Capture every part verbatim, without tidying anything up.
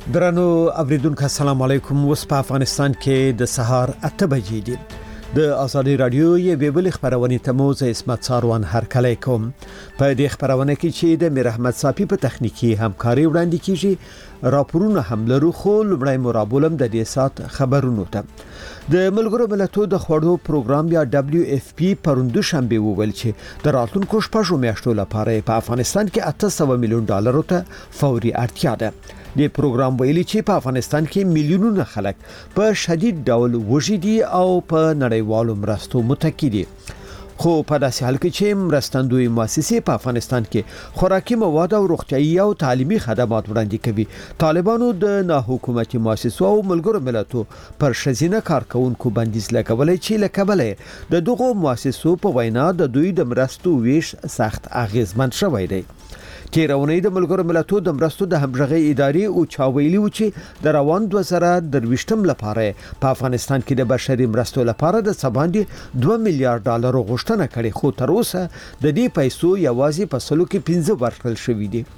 درنو اوریدونکو السلام علیکم. اوس په افغانستان کې د سهار اته بجې دي. د ازادي رادیو یې ویل خبرونه تموز اسمت ساروان هر کله کوم په دې خبرونه کې چې د میر احمد صافي په تخنیکی همکاري وړاندې کیږي. راپورونه هم لرو خو لومړی مرابولم د دې سات خبرونو ته د ملګرو ملتونو د خوړو پروګرام یا دبليو اف پی پروندو شنبه وویل چې د راتلونکو شپږو میاشتو لپاره په افغانستان کې اته سوه میلیون ډالر ته فوري اړتیا ده. د پروګرام ویلي چې په افغانستان کې میلیونونه خلک په شدید ډول وږي دي او په نړیوالو مرستو متکی دي. خو په داسې حال کې چې مرستندوی مؤسسې په افغانستان کې خوراکي مواد او روغتیايي او تعلیمي خدمات وړاندې کوي، طالبانو د ناحکومتي مؤسسو او ملګرو ملتونو پر شزینه کارکونکو بندیز لګولای چې لکبلې د دغو مؤسسو په وینا د دوی د مرستو ویش سخت اغیزمن شوی دی. تیرونی د ملګرو ملتونو د مرستو د همغږي ادارې او چاویلی و چې د روان دوه زره درویشتم لپاره په افغانستان کې د بشري مرستو لپاره د سباندې دوه میلیارډ ډالر غوښتنه کړې، خو تر اوسه د دې پیسو یوازې په سلو کې پنځه ورکړل شوې دي.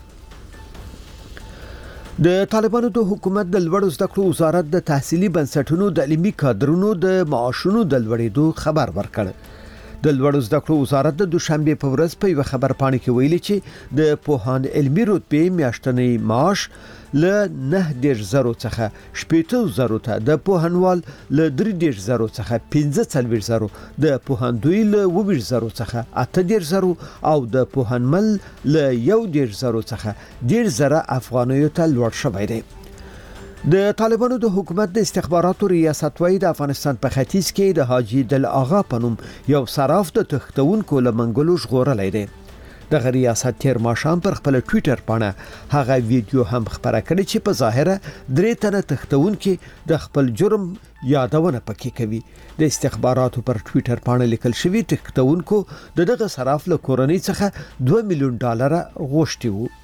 د طالبانو د حکومت د لوړو زده کړو وزارت د تحصیلي بنسټونو د علمي کادرونو د معاشونو د لوړېدو خبر ورکړ. د لوړو زده کړو وزارت د دوشنبه په ورځ په یو خبر پاڼه کې ویلي چې د پوهان علمي رتبه میاشتنی معاش له نه ډیر زرو څخه شپږ زرو ته، د پوهنوال له درې ډیر زرو څخه پنځه څلوېښت زرو، د پوهندوی له اووه زرو څخه اته ډیر زرو او د پوهنمل له یو ډیر زرو څخه ډیر زره افغانیو ته لوړ شوی دی. د طالبانو د حکومت د استخباراتو ریاست وای د افغانستان په ختیځ کې د حاجی دل آغا پنوم یو صراف د تختونکو لمنګلو ژغورلای دی. د ریاست تیر ماشام پر خپل ټوئیټر باندې هغه ویډیو هم خبره کړې چې په ظاهره درې تنه تختونکو د خپل جرم یادونه پکې کوي. د استخباراتو پر ټوئیټر باندې لیکل شوی تختونکو د دغه صراف له کورنۍ څخه دوه میلیون ډالر غوښتي وو.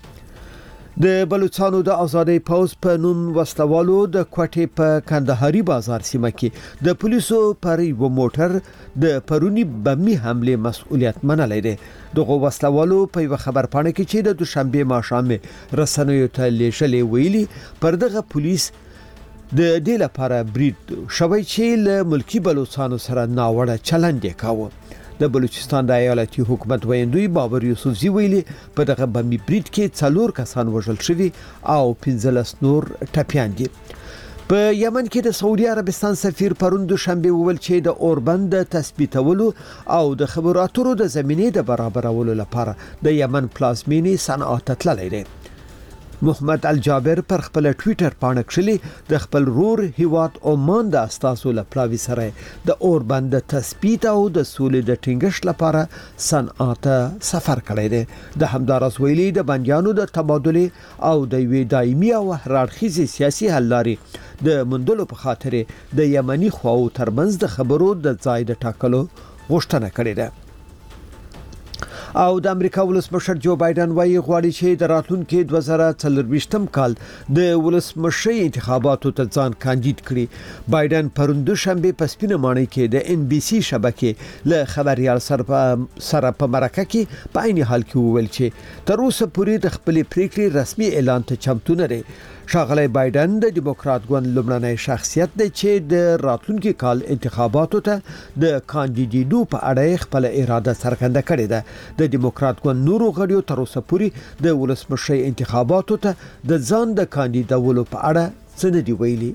د بلوچستان د آزادۍ پوز په نوم وسلوالو د کوټې په کندهاري بازار سیمه کې د پولیسو پر یو موټر د پرونی بمي حمله مسؤلیت منلای دی. دغه وسلوالو په یو خبر پاڼه کې چې د دوشنبه ماښام رسنیو ته لیږلې ویلي پر دغه پولیس د دې لپاره برید شوی چې له ملکی بلوچستان سره ناوړه چلند وکاوه. د بلوچستان د ایالتي حکومت ویندوی بابر یوسفزی ویلي په دغه بمي برید کې څلور کسان وژل شوي او پنځلس نور ټپیان دي. په یمن کې د سعودي عربستان سفیر پروند شنبه وویل چې د اوربند د تثبیتولو او د خبرو اترو د زمینې د برابرولو لپاره د یمن پلازمینې صنعا ته تللی دی. محمد الجابر پر خپل ټوئیټر باندې کښلي د خپل رور هیواد عمان د استاسو لپاره سره د اوربند تثبیت او د سولې د ټینګښت لپاره صنعا ته سفر کړی دی. د همدارس ویلي د بندیانو د تبادله او د وی دایمي او هررخیزي سیاسي حل لارې د مندلو په خاطر د یمني خواو ترمنځ د خبرو د ځای د ټاکلو غوښتنه کړې ده. او د امریکا ولسمشر جو بایدن وايي غواړي چې د راتلونکي دوه زره څلورویشتم کال د ولسمشرۍ انتخاباتو ته ځان کاندید کړي. بایدن پروند شنبه په سپینه ماڼۍ کې د ان بي سي شبکې له خبريال سره سره په مرکه کې په عین حال کې وویل چې تر اوسه پورې د خپل پریکړې رسمي اعلان ته چمتو نه دی. ښاغلی بایدن د ډیموکرات ګوند لومړنی شخصیت دی چې د راتلونکي کال انتخاباتو ته د کاندیدېدو په اړه خپل اراده څرګنده کړې ده. د ډیموکرات ګوند نورو غړیو تر اوسه پورې د ولسمشرۍ انتخاباتو ته د ځان د کاندیدولو په اړه څه نه دی ویلي.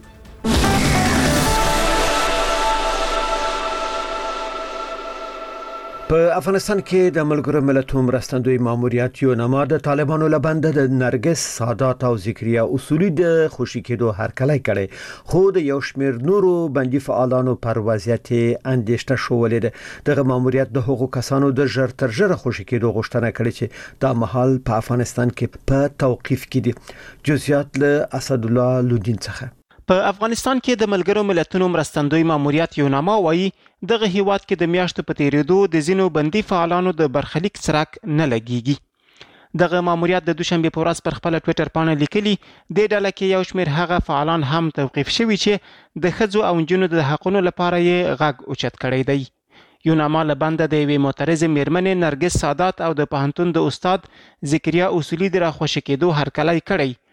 په افغانستان کې د ملګرو ملتونو مرستندوی ماموریت یو نما د طالبانو لبنده د نرګس سادات او ذکریا اصولي د خوشی کېدو هرکلی کړي، خو د یو شمېر نورو بندي فعالانو پر وضعیت اندېښنه شولې ده. دغه ماموریت د هغو کسانو د ژر تر ژره خوشی کېدو غوښتنه کړې چې دا مهال په افغانستان کې په توقيف کې دي. جزئیات له اسد الله لودین څخه. په افغانستان کې د ملګرو ملتونو مرستندوی ماموریت یوناما وایي دغه هیواد کې د میاشتو په تیریدو د ځینو بندي فعالانو د برخلیک څرک نه لګیږي. دغه ماموریت د دوشنبه په ورځ پر خپل ټوئیټر باندې لیکلي د ډله کې یو شمېر هغه فعالان هم توقيف شوي چې د ښځو او نجونو د حقونو لپاره یې غږ اوچت کړی دی. یوناما لبنده د یوې معترضې میرمنې نرګس سادات او د پوهنتون د استاد ذکریا اصولي د راخوشي کېدو هرکلی کړی،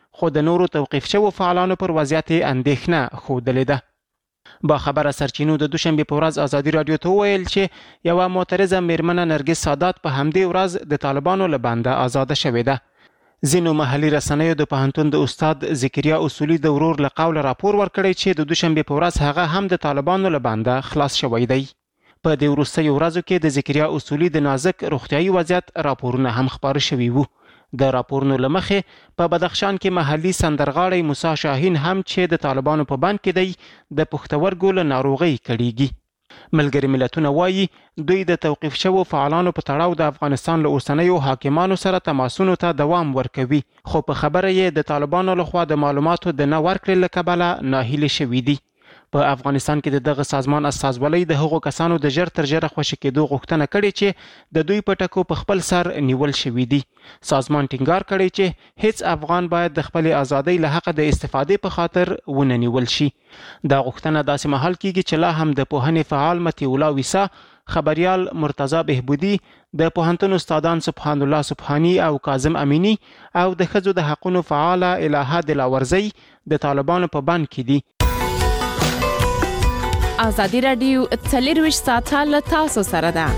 خو د نورو توقیف شوو فعالانو پر وضعیت اندېښنه ښودلې ده. با خبره سرچینو د دوشنبه په ورځ ازادي رادیو ته وویل چې یوه معترضه میرمنه نرګس سادات په همدې ورځ د طالبانو له بنده آزاده شوې ده. ځینو محلي رسنیو د پوهنتون د استاد ذکریا اصولي د ورور له قوله راپور ورکړی چې د دوشنبه په ورځ هغه هم د طالبانو له بنده خلاص شوی دی. په دې وروستیو ورځو کې د ذکریا اصولي د نازک روغتیايي وضعیت راپورونه هم خپاره شوي وو. د راپورونو له مخې په بدخشان کې محلي سندرغاړی موسی شاهین هم چې د طالبانو په بند کې دی د پښتورګو له ناروغۍ کړیږي. ملګري ملتونه وایي دوی د توقیف شوو فعالانو په تړاو د افغانستان له اوسنیو حاکمانو سره تماسونو ته دوام ورکوي، خو په خبره یې د طالبانو لخوا د معلوماتو د نه ورکړې له کبله ناهیلې شوي دي. په افغانستان کې د دغه سازمان استازولۍ د هغو کسانو د ژر تر ژره خوشي کېدو غوښتنه کړې چې د دوی په ټکو په خپل سر نیول شوي دي. سازمان ټینګار کړی چې هیڅ افغان باید د خپلې ازادۍ له حقه د استفادې په خاطر ونه نیول شي. دا غوښتنه داسې مهال کېږي چې لا هم د پوهنې فعال مطیع الله ویسا، خبریال مرتضی بهبودي، د پوهنتون استادان سبحان الله سبحانی او کاظم امینی او د ښځو د حقونو فعاله الهه دلاورزی د طالبانو په بند کې دي. ازادي رادیو څلرویشت ساعته له تاسو سره ده.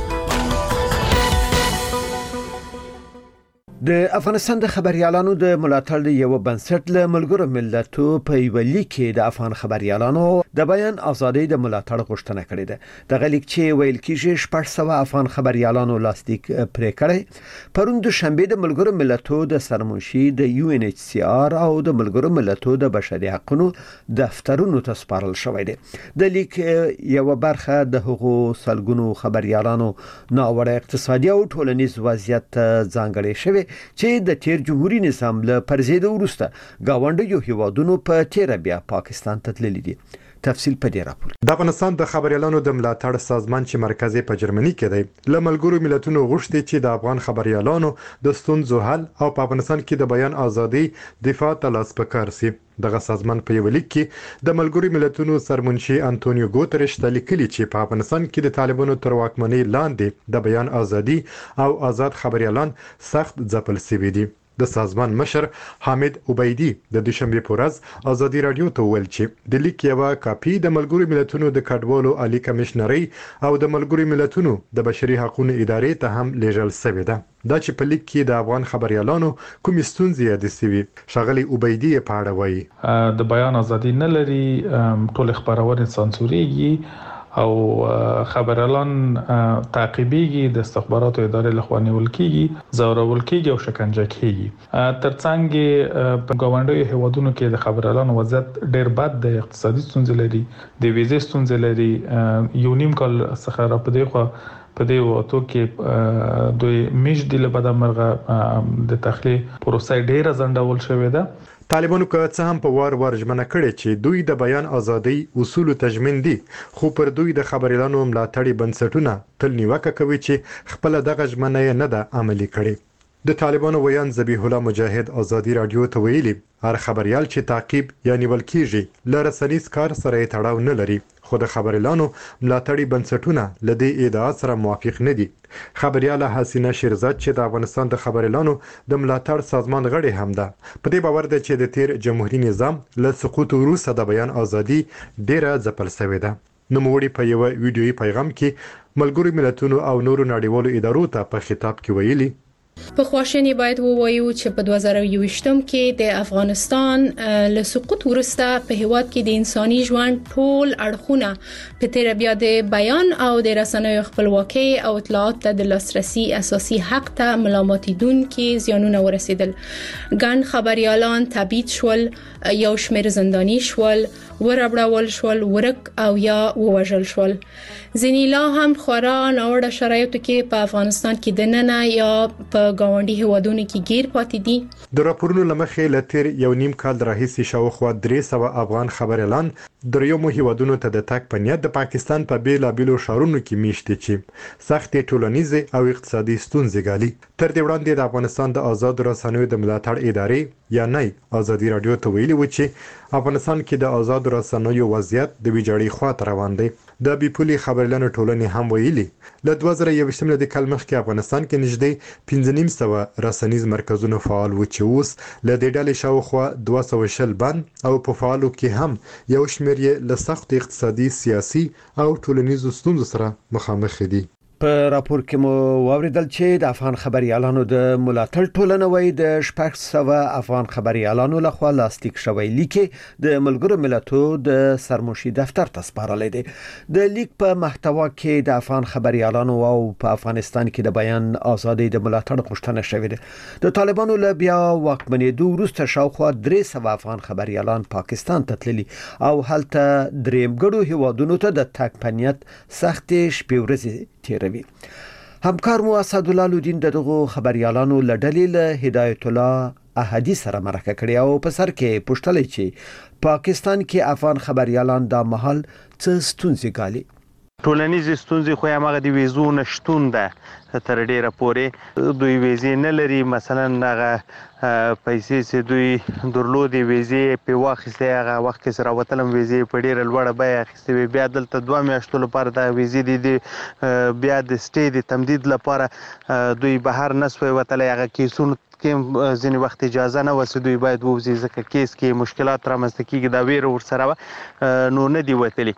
د افغانستان د خبريالانو د ملاتړ د یو بنسټ له ملګرو ملتونو په یو لیک کې د افغان خبريالانو د بیان ازادۍ د ملاتړ غوښتنه کړې ده. د غلیک چې ویل کېږي شپږ سوه افغان خبريالانو لاسلیک پرې کړی. پرون د شنبه د ملګرو ملتونو د سرمنشي د یو ان ایچ سی آر او د ملګرو ملتونو د بشري حقوقو دفترونو ته سپارل شوی دی. د لیک یو برخه د حقوقو سلګونو خبريالانو ناوړه اقتصادي او ټولنیز وضعیت ځانګړی شوی چې د تیر جمهوریت نظام له پرځېدو وروسته گاونډیو هیوادونو په تیر بیا پاکستان ته تللي دي. تفصیل په دې راپور. د افغانستان د خبريالانو د ملاتړ سازمان چې مرکزي په جرمني کې دی له ملګرو ملتونو غوښتي چې د افغان خبريالانو د ستونزو حل او په افغانستان کې د بیان ازادي دفاع ته لاس پکار سي. دغه سازمان په یو لیک کې د ملګرو ملتونو سرمنشي انټونیو ګوتریش ته لیکلي چې په افغانستان کې د طالبانو تر واکمنۍ لاندې د بیان ازادي او آزاد خبريالان سخت ځپل شوي دي. د سازمان مشر حامد عبیدی د دوشنبه په ورځ ازادي رادیو ته ویل چې د لیک یو کاپی د ملګرو ملتونو د کډوالو عالی کمشنري او د ملګرو ملتونو د بشري حقوقو ادارې ته هم لیږل شوی ده. دا چې په لیک کې د افغان خبريالانو کوم ستونزې یاد شوي. شغلی عبیدی په اړه وایي د بیان ازادي نه لري، ټول خبرونه سانسوريږي او خبريالان تعقیبېږي، د استخباراتو ادارې لخوا نیول کېږي، زورول کېږي او شکنجه کېږي. ترڅنګ په ګاونډیو هیوادونو کې د خبريالانو وضعیت ډېر بد دی، اقتصادي ستونزې لري، د ویزې ستونزې لري. یو نیم کال څخه را پدې خو په دې وختو کې دوی میشد له بده مرغه د تخلیه پروسه ډېره ځنډول شوې ده. طالبانو که څه هم په وار وار ژمنه کړې چې دوی د بیان ازادۍ اصول تضمین دي، خو پر دوی د خبريالانو ملاتړي بنسټونه تل نیوکه کوي چې خپل دغه ژمنه نه ده عملي کړې. د طالبانو ویان ذبیح الله مجاهد ازادي رادیو ته ویلي هر خبريال چې تعقیب یا نیول کیږي له رسنیز کار سره تړاو نه لري، خو د خبريالانو ملاتړي بنسټونه له دې ادعا سره موافق نه دي. خبرياله حسینه شیرزاد چې د افغانستان د خبريالانو د ملاتړ سازمان غړي هم ده، په دې باور ده چې د تیر جمهوریت نظام له سقوط وروسته د بیان ازادي ډیره ځپل شوې ده. نوموړي په یو ویډیويي پیغام کې ملګرو ملتونو او نورو نړیوالو ادارو ته په خطاب کې ویلي په خواشینی باید ووایو چې په دوه زره یو ویشتم کې د افغانستان له سقوط وروسته په هیواد کې د انساني ژوند ټول اړخونه په تیر بیا د بیان او د رسنیو خپلواکي او اطلاعات ته د لاسرسي اساسي حق ته ملامتیدونکو زیانونه ورسېدل. ګڼ خبريالان تبعید شول، یو شمېر زنداني شول، وربړول شول، ورک او یا ووژل شول. ځینې لا هم خورا ناوړه شرایطو کې په افغانستان کې دننه یا په گاونډي هیوادونو کې گیر پاتې دي. د راپورونو لمخې لتر یو نیم کال راهیسې شاوخوا درې سوه افغان خبريالان دریمو هیوادونو ته د تګ په نیت د پاکستان په بیلابیلو ښارونو کې میشته چې سختې ټولنیزې او اقتصادي ستونزې ګالي. تر دې وړاندې د افغانستان د آزاد رسنیو د ملاتړ ادارې یا نه ازادي رادیو ته ویلي و چې افغانستان کې د آزاد رسنیو وضعیت د ویجاړۍ خواته روان دی. د بیپولي خبريالانو ټولنې هم ویلي له دوه زره یوویشت د کال مخکې افغانستان کې نږدې پنځه نیم سوه رسنیز مرکزونه فعال و چې اوس له دې ډلې شاوخوا دوه سوه شل بند او په فعالو کې هم یو شمېر یې له سخت اقتصادي سیاسي او ټولنیزو ستونزو سره مخامخ دي. په راپور کې مو واوریدل چې د افغان خبريالانو د ملاتړ ټولنه وای د شپږ سوه افغان خبريالانو لخوا لاستیک شوی لیک د ملګرو ملتونو د سرمشي دفتر ته سپارل دي. د لیک په محتوا کې د افغان خبريالانو او په افغانستان کې د بیان ازادي د ملاتړ غوښتنه شوې ده. د طالبانو له بیا واکمنېدو وروسته شاوخوا درې سوه افغان خبريالان پاکستان ته تللي او هلته درېمګړو هیوادونو ته د تګ په نیت سخت شپې ورځې تیروي. همکار مو اسد الله لودین دغه خبريالانو لډلې له هدایت الله احدی سره مرکه کړې او په سر کې پوښتلې چې پاکستان کې افغان خبريالان د محل څه ستونزې ګالي. ټولنیز ستونزې خو هغه د ویزو نشټون ده تر ډیره پورې دوی ویزې نه لري. مثلا هغه پیسې چې دوی درلودي ویزې په واخیسته هغه وخت کې سره وتلم ویزې په ډیره لوړه بیه اخیستې بیا دلته دوه میاشتو لپاره د ویزې د بیا د سټې د تمدید لپاره دوی بهر نسوي وتلې هغه کیسونه کې ځینې وخت اجازه نه وسه دوی باید ووزي ځکه کیس کې مشکلات رامنځته کیږي دا ویره ورسره نو نه دی وتلی.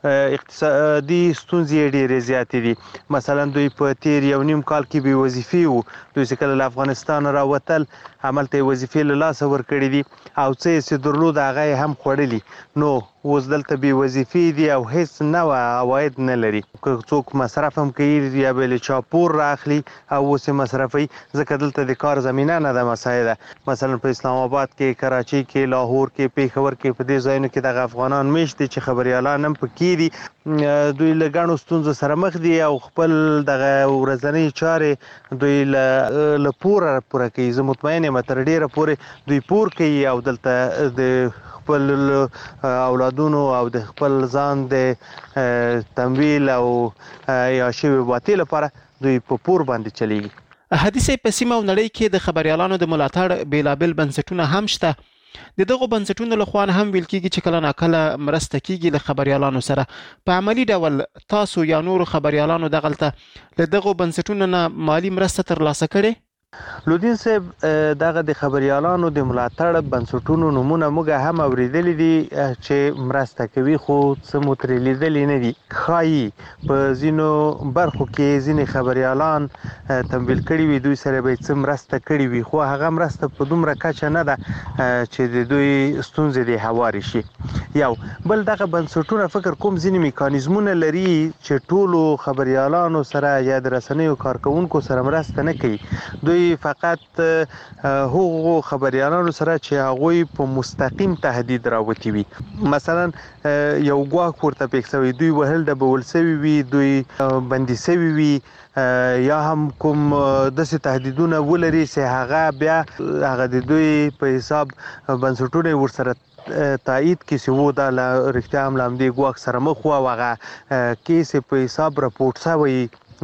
اقتصادي ستونزې ډېرې زیاتې دي. مثلا دوی په تیر یو نیم کال کې به وظیفې وو دوی چې کله له افغانستان راوتل عملته وظیفې له لاسه ورکړې دي او څه یې درلود هغه هم خوړلي نو اوس دلته به وظیفې دي او هیڅ نه عواید نه لري. څوک مصرف هم کوي یا بل چاپور راخلي او اوس مصرفي ځکه دلته د کار زمينه نه ده مساعده. مثلا په اسلام آباد کې کراچي کې لاهور کې پیښور کې په دې ځایونو کې د افغانان میشته چې خبريالان هم پکې دي. دوی له ګڼو ستونزو سره مخ دي او خپل دغه ورځنی چارې دوی له پوره پوره کوي. زه مطمئن یم تر ډیره پورې دوی پور کوي او دلته د خپل اولادونو او د خپل ځان د تمویل او یا شی باطل لپاره دوی په پور باندې چلیږي. حدیث په سیمه او نړۍ کې د خبريالانو د ملاتړ بیلابل بنسټونه هم شته. د دغه بنسټونو له خوا هم ویل کیږي چې کله ناکله مرسته کیږي له خبريالانو سره. په عملی ډول تاسو یا نور خبريالانو دغلته له دغه بنسټونو نه مالی مرسته ترلاسه کړي؟ لودین صاحب دغه د خبريالانو د ملاتړ بنسټونو نمونه موږ هم اوریدلې دي چې مرسته کوي خو څه مو ترې لیدلې نه دي. ښایي په ځینو برخو کې ځینې خبريالان تمویل کړي وي دوی سره به څه مرسته کړي وي خو هغه مرسته په دومره کچه نه ده چې د دوی ستونزې د هواري شي. یو بل دغه بنسټونه فکر کوم ځینې میکانیزمونه لري چې ټولو خبريالانو سره یا د رسنیو کارکونکو سره مرسته نه کوي. دوی فقط هغو خبريالانو سره چې هغوی په مستقیم تهدید راوتی وي. مثلا یو ګواښ ورته پېښ شوی دوی وهل د بول سوي وي دوی بندي سوي وي یا هم کوم داسې تهدیدونه ولري چې هغه بیا هغه د دوی په حساب بنسټونه ورسره تایید کې سوو دا رښتیا هم لامدې ګواښ سره مخ و هغه کیس په حساب راپورټ شوی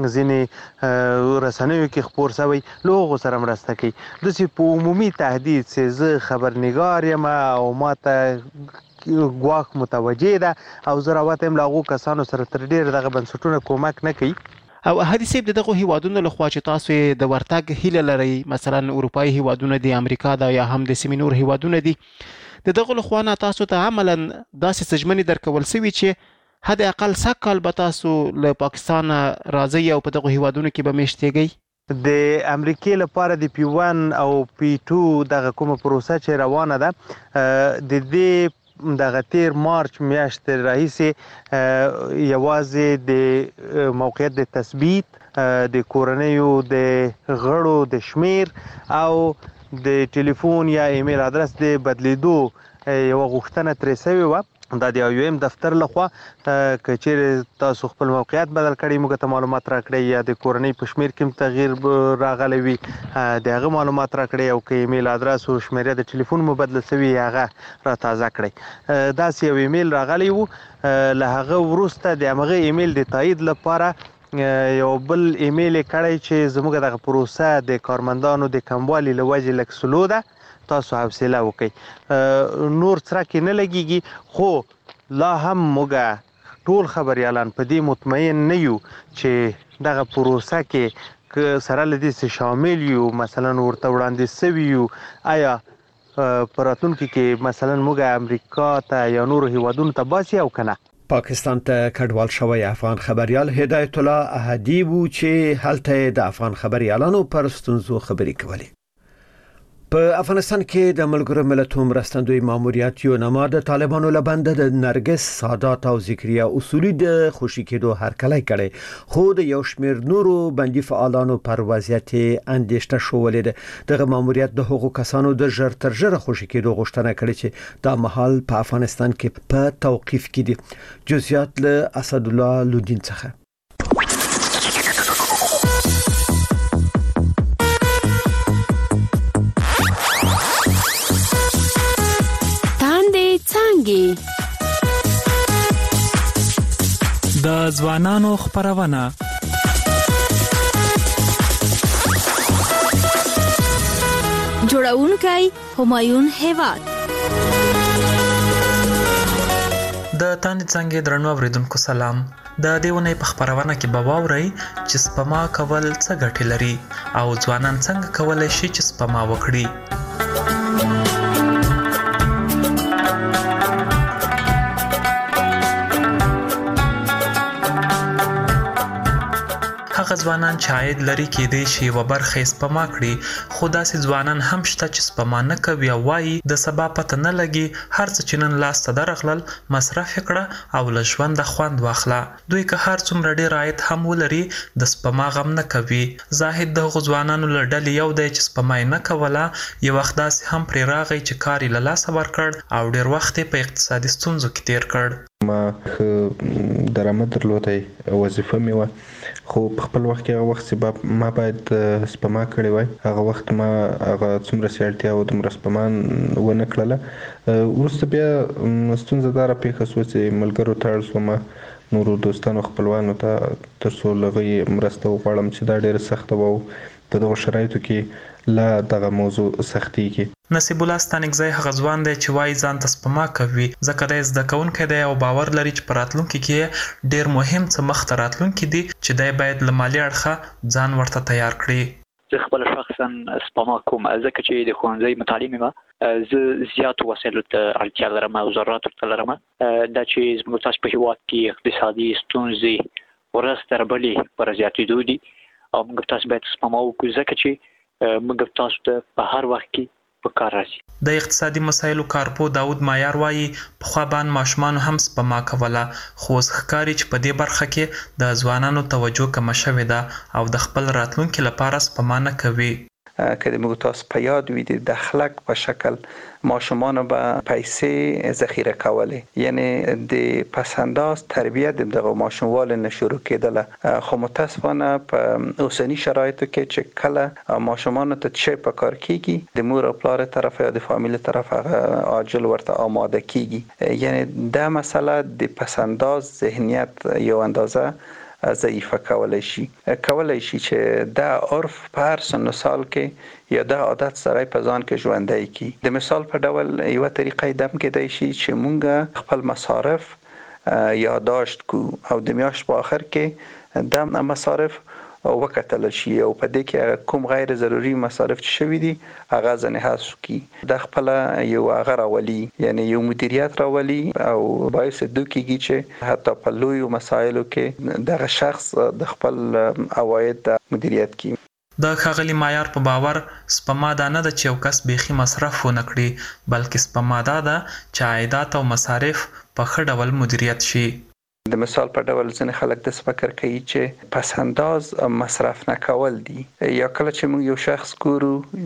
ځینې رسنیو کې خبر شوی لوغو سره مرسته کوي. داسې په عمومي تهدید چې زه خبرنګار یم او ماته ګواښ متوجه ده او زه راوتم له هغو کسانو سره تر ډېره دغه بنسټونه کومک نه کوي. او حدیث د دغه هیوادونو له خوا چې تاسو د ورتګ هیله لري مثلا اروپאי هیوادونه د امریکا دا یا هم د سیمې نور هیوادونه دي د دغه له خوا نه تاسو ته عملاً داسې سجمنې درکول سوي چې حد اقل سږ کال به تاسو له پاکستان راځئ او په دغه هیوادونو کې به میشتېږئ. د امریکې لپاره د پی ون او پی ټو دغه کومه پروسه چې روانه ده د دې دغه تیر مارچ میاشتې راهیسې یوازې د موقعیت د تثبیت د کورنیو د غړو د شمیر او د ټلیفون یا ایمیل ادرس د بدلیدو یو غوښتنه ترې شوې وه. دا د یو ایم دفتر لخوا که چیرې تاسو خپل موقعیت بدل کړئ موږ ته معلومات راکړئ یا د کورنۍ په شمیر کې تغییر راغلی وي د هغه معلومات راکړئ او که ایمیل ادرس او شمیره د ټلیفون مو بدله شوي هغه را تازه کړئ. داسې یو ایمیل راغلی و له هغه وروسته د همغه ایمیل د تایید لپاره یو بل ایمیل یې کړی چې زموږ دغه پروسه د کارمندانو د کموالي له وجې لږ سلو ده تاسو حوصله وکړئ. نور څرک نه لګیږي خو لا هم موږ ټول خبريالان په دې مطمئن نه یو چې دغه پروسه کې که سره لدې څه شامل یو مثلا ورته وړاندې سوي یو آیا په راتلونکي کې مثلا موږ امریکا ته یا نورو هیوادونو ته باسي او کنه. پاکستان ته کډوال شوی افغان خبريال هدایت الله احدی وو چې هلته د افغان خبريالانو پر ستونزو خبرې کولې. په افغانستان کې د ملګرو ملتونو مرستندوی ماموریت یو نما د طالبانو لبند د نرګس سادات او ذکریا اصولي د خوشی کېدو هرکلی کړي خو د یو شمېر نورو بندي فعالانو پر وضعیت اندېښنه شولې ده. دغه ماموریت د حقوقو کسانو د ژر تر ژره خوشی کېدو غوښتنه کړې چې د محل په افغانستان کې په توقيف کې دي. جزئیات له اسد الله لودین څخه. د ځوانانو خبرونه جوړونکي همایون هیواد د تاند څنګه درنو اوریدونکو سلام. د دیونه په خبرونه کې به واوري چې سپما کول څه ګټه لري او ځوانان څنګه کولای شي چې سپما وکړي. هغه ځوانان چې عاید لري کېدای شي و برخه سپما کړي خو داسې ځوانان هم شته چې سپما نه کوي او وايي د سبا پته نه لګي هر څه چې نن لاس ته درغلل مصرف کړه او له ژوند خوند واخله. دوی که هر څومره ډیر عاید هم ولري د سپما غم نه کوي. زاهد د ځوانانو له ډلې یو دی چې سپما نه کوله یو وخت داسې هم پرې راغی چې کار یې له لاسه ورکړ او ډیر وخت په اقتصادي ستونزو کې تیر کړ. ما درآمد درلودای وظیفه مې و خو په خپل وخت کې هغه وخت سبب ما باید سپما کړی وای. هغه وخت ما هغه څومره سیالتیا او د سپما ونه کړله. ورسته بیا ستونزه دار پیښه شو چې ملګرو ته ورسوم نورو دوستانو خپلوانو ته ترڅو لغې مرسته وغواړم چې دا ډېر سخت وو په دغه شرایطو کې لا دغه موضوع سختي کې. نصیب الله ستانګزی هغه ځوان دی چې وایي ځان ته سپما کوي ځکه د زده کوونکی دی او باور لري چې په راتلونکي کې ډیر مهم څه مخته راتلونکي دي چې دی باید له مالي اړخه ځان ورته تیار کړي. زه خپل شخصا سپما کوم ځکه چې د ښوونځي متعلم یم. زه زیات وسایلو ته اړتیا لرم او ضرورت ورته لرم. دا چې زموږ تاسو په هیواد کې اقتصادي ستونزې ورځ تر بلې پر زیاتېدو دي او موږ تاسو باید سپما وکړو ځکه چې موږ تاسو ته په هر وخت کې په کار راځي. د اقتصادي مسایلو کارپو داود مایار وایي پخوا باندې ماشومان هم سپما کوله خو اوس ښکاري چې په دې برخه کې د ځوانانو توجه کمه شوې ده او د خپل راتلونکي لپاره سپما نه کوي. که د موږ تاسو په یاد وي د دخلک په شکل ماشومان به پیسې ذخیره کولې یعنی د پسنداز تربیت دغه ماشوموال نه شروع کېدله خو متاسفانه په اوسنی شرایطو کې چې کله ماشومان ته چې په کار کیږي د مور او پلار طرف یا د فامیل طرف عاجل ورته آماده کیږي یعنی دا مسله د پسنداز ذهنیت یو اندازه ضعیفه کولای شي کولای شي چې دا عرف په هر سن سال کې یا دا عادت سره په ځان کې ژوندۍ کی. د مثال په ډول یو طریقې دم کې دی شي چې مونږ خپل مصارف یادداشت کو او د میاشت په اخر کې د مصارف وکتل شي او په دې کې کوم غیر ضروري مصارف چې شوي دي هغه ځنه حذف کی. د خپل یو هغه راولي یعنی یو مدیریت راولي او باعث د کېږي چې حتی په لوی مسایلو کې دغه شخص د خپل عواید مدیریت کوي. د ښاغلي مایار په باور سپما دا نه ده چې یو کس بیخي مصرف ونه کړي بلکې سپما دا ده چې عایدات او مصارف په ښه ډول مدیریت شي. د مثال په ډول ځینې خلک د فکر کوي چې پس انداز مصرف نه کول دي یا کله چې موږ یو شخص ګورو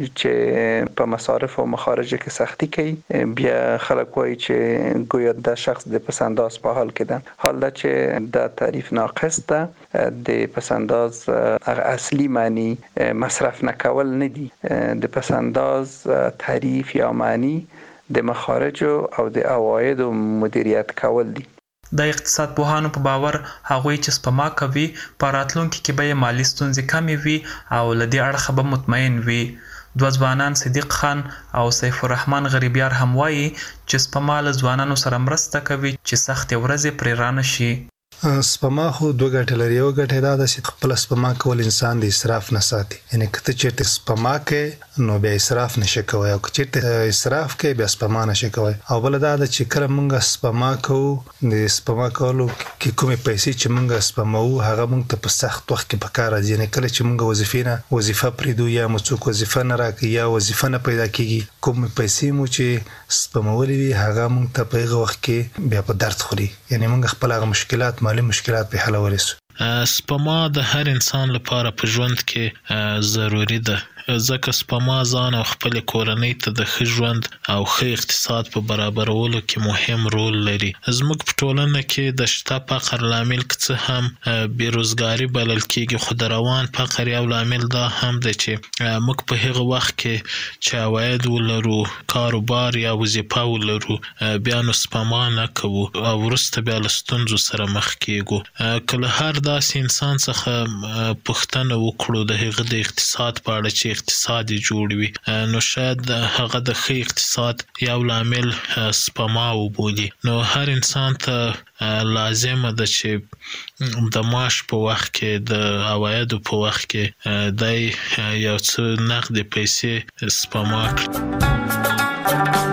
چې په مصارف او مخارج کې سختی کوي بیا خلک وایي چې ګویا د شخص د پس انداز په حال کې ده حال دا چې د تعریف ناقص ده د پس انداز اصلي معنی مصرف نه کول نه دي. د پس انداز تعریف یا معنی د مخارج او د عواید مدیریت کول دي. د اقتصاد پوهانو په باور هغوی چې سپما کوي په راتلونکي کې به مالی ستونزې کمې وي او له دې اړخه به مطمئن وي. دوه ځوانان صدیق خان او سیف الرحمن غریبیار هم وایي چې سپما له ځوانانو سره مرسته کوي چې سختې ورځې پرې رانه شي. سپما خو دوه ګټې لري. یو ګټه دا ده چې خپل سپما کول انسان د اسراف نه ساتي. یعنی که ته چېرته سپما کوې نو بیا اسراف نشي کوی، او که چېرته اسراف کوې بیا سپما نشي کوی. او بله دا ده چې کله موږ سپما کوو، د سپما کولو کې کومې پیسې چې موږ سپموو هغه موږ ته په سخت وخت کې په کار راځي. یعنی کله چې موږ وظیفې نه وظیفه پرېږدو یا مو څوک وظیفه نه راکوي یا وظیفه نه پیدا کېږي، کومې پیسې مو چې سپمولې وي هغه موږ ته په هغه وخت کې بیا په درد خوري. یعنی موږ خپل هغه مشکلات مالی مشکلات په حلولی سو. سپما د هر انسان لپاره په ژوند کې ضروری ده، ځکه سپما ځان او خپل کورنۍ ته د ښه ژوند او ښه اقتصاد په برابرولو کې مهم رول لري. زموږ په ټولنه کې د شته فقر لامل که څه هم بیروزګاري بلل کېږي، خو د روان فقر یو لامل دا هم دی چې موږ په هغه وخت کې چې عواید ولرو، کاروبار یا وظیفه ولرو، بیا نو سپما نه کوو او وروسته بیا له ستونزو سره مخ کېږو. که له هر داسې انسان څخه پوښتنه وکړو د هغه د اقتصاد په اړه چې اقتصاد یې جوړ وي، نو شاید هغه د ښه اقتصاد یو لامل سپما وبولي. نو هر انسان ته لازمه ده چې د معاش په وخت کې، د عوایدو په وخت کې دی یو څه نقدې پیسې سپما کړي.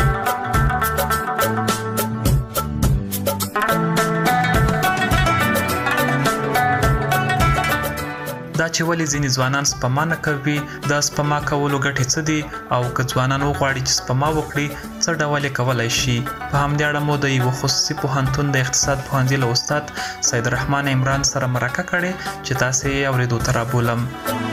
دا چې ولې ځینې ځوانان سپما نه کوي، دا سپما کولو ګټې څه دي، او که ځوانان وغواړي چې سپما وکړي څه ډول یې کولی شي. په همدې اړه مو د یوه خصوصي پوهنتون د اقتصاد پوهنځي له استاد سید الرحمن عمران سره مرکه کړې چې تاسې یې اورېدو ته رابولم.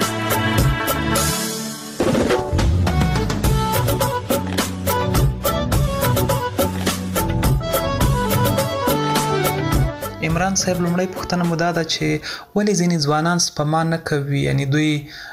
عمران صاحب، لومړی پوښتنه مو دا ده چې ولې ځینې ځوانان سپما نه کوي؟ یعنی دوی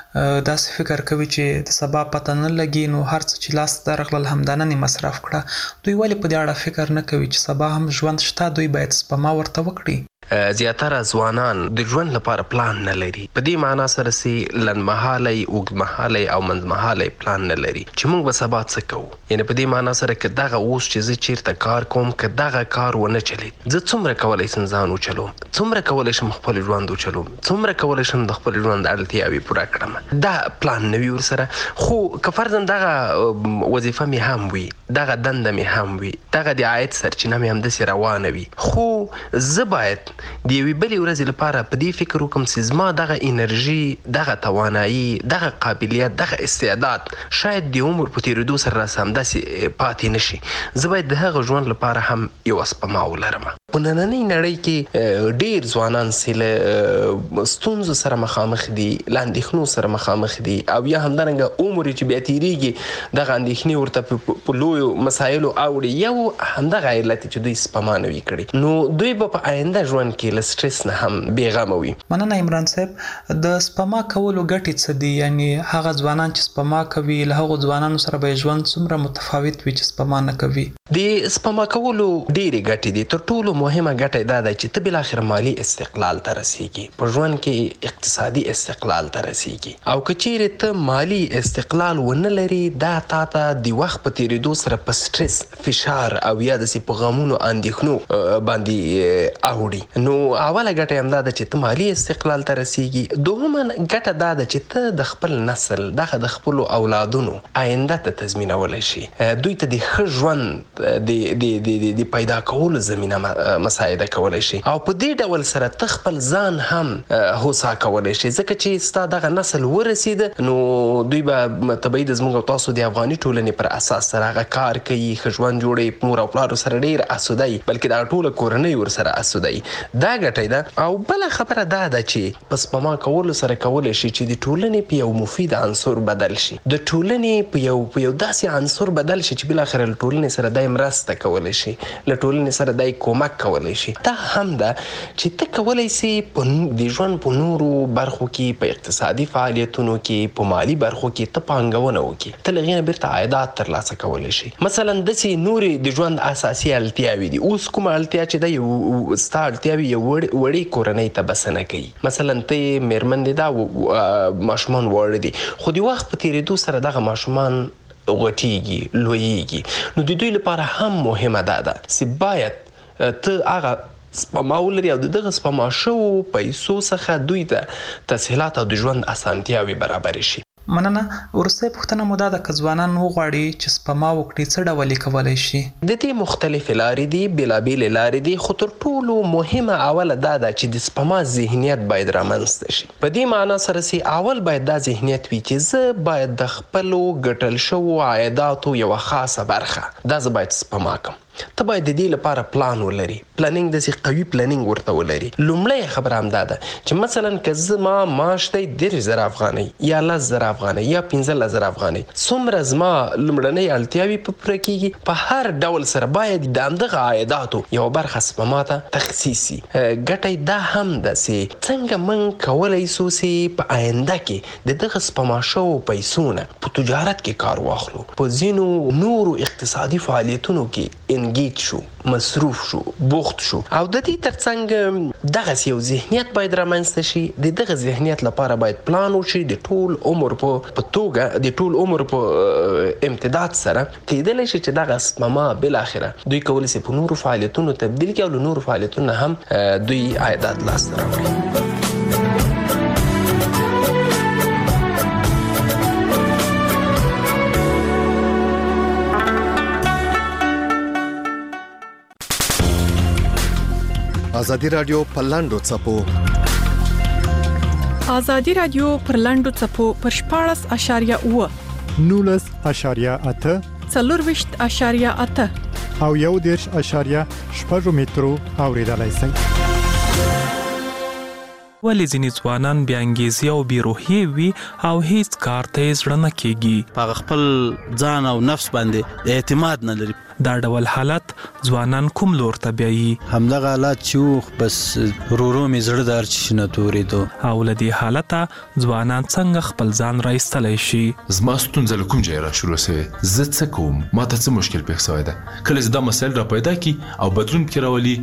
داسې فکر کوي چې د سبا پته نه لګي، نو هر څه چې لاس ته درغلل همدا نن یې مصرف کړه. دوی ولې په دې اړه فکر نه کوي چې سبا هم ژوند شته، دوی باید سپما ورته وکړي؟ زیاتره ځوانان د ژوند لپاره پلان نه لري. په دې معنا سره چې لنډمهالی، اوږدمهالی او منځمهالی پلان نه لري چې موږ به سبا څه کوو. یعنې په دې معنا سره که دغه اوس چې زه چیرته کار کوم، که دغه کار ونه چلید، زه څومره کولی شم ځان وچلوم، څومره کولی شم خپل ژوند وچلوم، څومره کولی شم د خپل ژوند اړتیاوې پوره کړم. دا پلان نه وي ورسره. خو که فرضاً دغه وظیفه مې هم وي، دغه دنده مې هم وي، دغه د عاید سرچینه مې همداسې روانه وي، خو زه باید د یوې بلې ورځې لپاره په دې فکر وکړم چې زما دغه انرژي، دغه توانایي، دغه قابلیت، دغه استعداد شاید د عمر په تېرېدو سره راسه همداسې پاتې نه شي. زه باید د هغه ژوند لپاره هم یوه سپما ولرم. په نننۍ نړۍ کې ډېر ځوانان چې له ستونزو سره مخامخ دي، له اندېښنو سره مخامخ دي، او یا همدارنګه عمر چې بیا تېرېږي دغه اندېښنې ورته په لویو مسایلو اوړي. یو همدغه علت چې دوی سپما نه وي کړې، نو دوی به په آینده ژوند کې له سټرس نه هم بېغمه وي. مننه عمران صاحب. د سپما کولو ګټې څه دي؟ یعنی هغه ځوانان چې سپما کوي له هغو ځوانانو سره به ژوند څومره متفاوت وي چې سپما نه کوي؟ د سپما کولو ډېرې ګټې دي. تر ټولو مهمه ګټه دا ده چې ته بالاخره مالي استقلال ته رسېږي، په ژوند کې اقتصادي استقلال ته رسېږي. او که چیرې ته مالي استقلال ونه لري، دا تا ته د وخت په تېرېدو سره په سټرس، فشار او یا داسې په غمونو، اندېښنو باندې اوړي. نو اوله ګټه هم دا ده چې ته مالي استقلال ته رسېږي. دوهمه ګټه دا ده چې ته د خپل نسل، دغه د خپلو اولادونو آینده ته تضمینولی شي، دوی ته د ښه ژوند د پیدا کولو زمینه مساعده کولی شي. او په دې ډول سره ته خپل ځان هم هوسا کولی شي، ځکه چې ستا دغه نسل ورسېده نو دوی به طبیعي د زموږ او تاسو د افغاني ټولنې پر اساس سره هغه کار کوي، ښه ژوند جوړوي، مور او پلارو سره ډېر اسوده وي، بلکې دغه ټوله کورنۍ ورسره اسوده وي. دا ګټه ده. او بله خبره دا ده چې په سپما کولو سره کولی شي چې د ټولنې په یو مفید عنصر بدل شي، د ټولنې په یو په یو داسې عنصر بدل شي چې بالاخره له ټولنې سره دی مرسته کولی شي، له ټولنې سره دی کومک کولی شي. دا هم ده چې ته کولی سي د ژوند په نورو برخو کې، په اقتصادي فعالیتونو کې، په مالي برخو کې ته پانګونه وکړي، ته له هغې نه بیرته عایدات ترلاسه کولی شي. مثلا داسې نورې د ژوند اساسي اړتیاوې دي. اوس کومه اړتیا چې ده، یو ستا اړتیا اړتیاوي یو وړي کورنۍ ته بسنه کوي. مثلا ته میرمن دي دا ماشومان واړه دي خو د وخت په تیریدو سره دغه ماشومان غټیږي لویږي نو د دوی لپاره هم مهمه ده ده چې باید ته هغه سپما ولري او دغه سپما شوو پیسو څخه دوی ته تسهیلات او د ژوند اسانتیاوې برابر شي. مننه. ورسته پوښتنه مو دا د ځوانان وغواړي چې سپما وکړي څه ډول کولای شي؟ د دې مختلفې لارې دي، بېلابېلې لارې دي، خو تر ټولو مهمه اوله دا ده چې د سپما ذهنیت باید رامنځته شي. په دې معنا سره چې اول باید دا ذهنیت وي چې زه باید د خپلو ګټل شوو عایداتو یوه خاصه برخه دا زه باید سپما کړم. ته باید د دې لپاره پلان ولري. پلانینګ داسې قوي پلانینګ ورته ولري. لومړی خبره همدا ده چې مثلا که زما معاش دی دېرش زره افغانۍ یا لس زره افغانۍ یا پنځلس زره افغانۍ څومره زما لومړنۍ اړتیاوې په پوره کېږي په هر ډول سره باید د همدغه عایداتو یوه برخه سپما ته تخصیص شي. ګټه دا هم ده چې څنګه موږ کولی سو چې په آینده کې د دغه سپما شوو پیسو نه په تجارت کې کار واخلو، په ځینو نورو اقتصادي فعالیتونو کې انګیج شو، مصروف شو، بوخت شو او د دې ترڅنګ دغه یو ذهنیت باید رامنځته شي. د دغه ذهنیت لپاره باید پلان وشي د ټول عمر په توګه د ټول عمر په امتداد سره کېدلی شي چې دغه سپما بالاخره دوی کولی شي په نورو فعالیتونو تبدیل کړي او له نورو فعالیتونو هم دوی عایدات لاسته راوړي. ازادي رادیو پر لاندو چپو ازادي رادیو پر لاندو چپو پر شپاړس اشاریه اوه نولس اشاریه اته څلورویشت اشاریه اته او یو دېرش اشاریه شپږ مترو اوریدلای شئ. ولې ځینې ځوانان بې انګیزې او بې روحیې وي او هیڅ کار ته یې زړه نه کېږي؟ په خپل ځان او نفس باندې اعتماد نه لري. دا ډول حالت ځوانان کوم لور ته بیایي؟ همدغه حالت چې بس ورو مې زړه د هر چیز نه تورېدو. او له دې حالته ځوانان څنګه خپل ځان راایستلی شي؟ زما ستونزه له کوم ځای را شروع سوې، زه څه کوم، ما ته څه مشکل پېښ سوی ده. کله چې دا مسایل را پیدا کړي او بدلون پکې راولي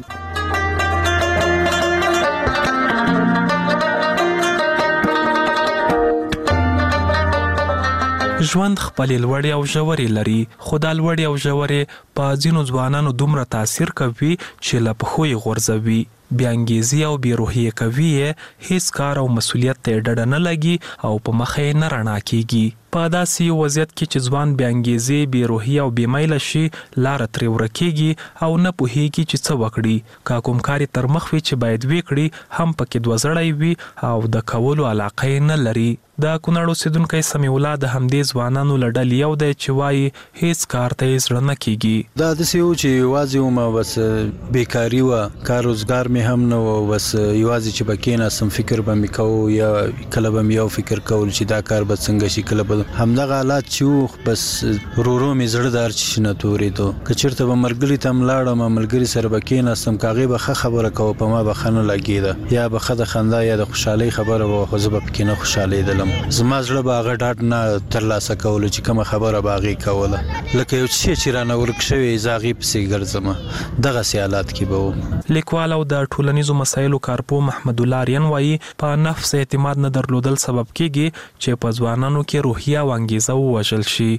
ژوند خپلې لوړې او ژورې لري، خو دا لوړې او ژورې په ځینو ځوانانو دومره تاثیر کوي چې له پښو یې غورځوي. بې انګیزې او بې روحیې کوي یې، هیڅ کار او مسؤلیت ته یې ډډه نه لګي او په مخه یې نه رڼا کېږي. په داسې یو وضعیت کې چې ځوان بې انګیزې، بې روحیې او بې میله شي، لاره ترې ورکېږي او نه پوهېږي چې څه وکړي. که کوم کار یې تر مخ وي چې باید ویې کړي هم پکې دوه وي او د کولو علاقه یې نه لري. د کونړ اوسېدونکی سمیع الله د همدې ځوانانو له ډلې یو دی چې وایي هیڅ کار ته یې زړه نه کېږي. دا داسې و چې یوازې وم، بس بېکاري وه، کار روزګار مې هم نه و، بس یوازې چې به کېناستم فکر به مې کوو یا کله به مې یو فکر کول چې دا کار به څنګه شي، کله به همدغه حالات چې و بس ورو ورو مې زړه د هر چیز نه تورېدو. که چېرته به ملګري ته هم لاړم، ملګري سره به کېناستم، که هغې به ښه خبره کوه په ما به ښه نه لګېده، یا به ښه د خندا یا د خوشحالۍ خبره به وه، خو زه به پکې نه خوشحالېدلم. زما زړه به هغه ډاډ نه ترلاسه کولو چې کومه خبره به هغې کوله، لکه یو څه چې رانه ورک شوی زه هغې پسې ګرځم. دغسې حالات کې به وم. لیکوال او د ټولنیزو مسایلو کارپوه محمد الله آریان وایي په نفس اعتماد نه درلودل سبب کېږي چې په ځوانانو کې روحیه او انګیزه ووژل شي.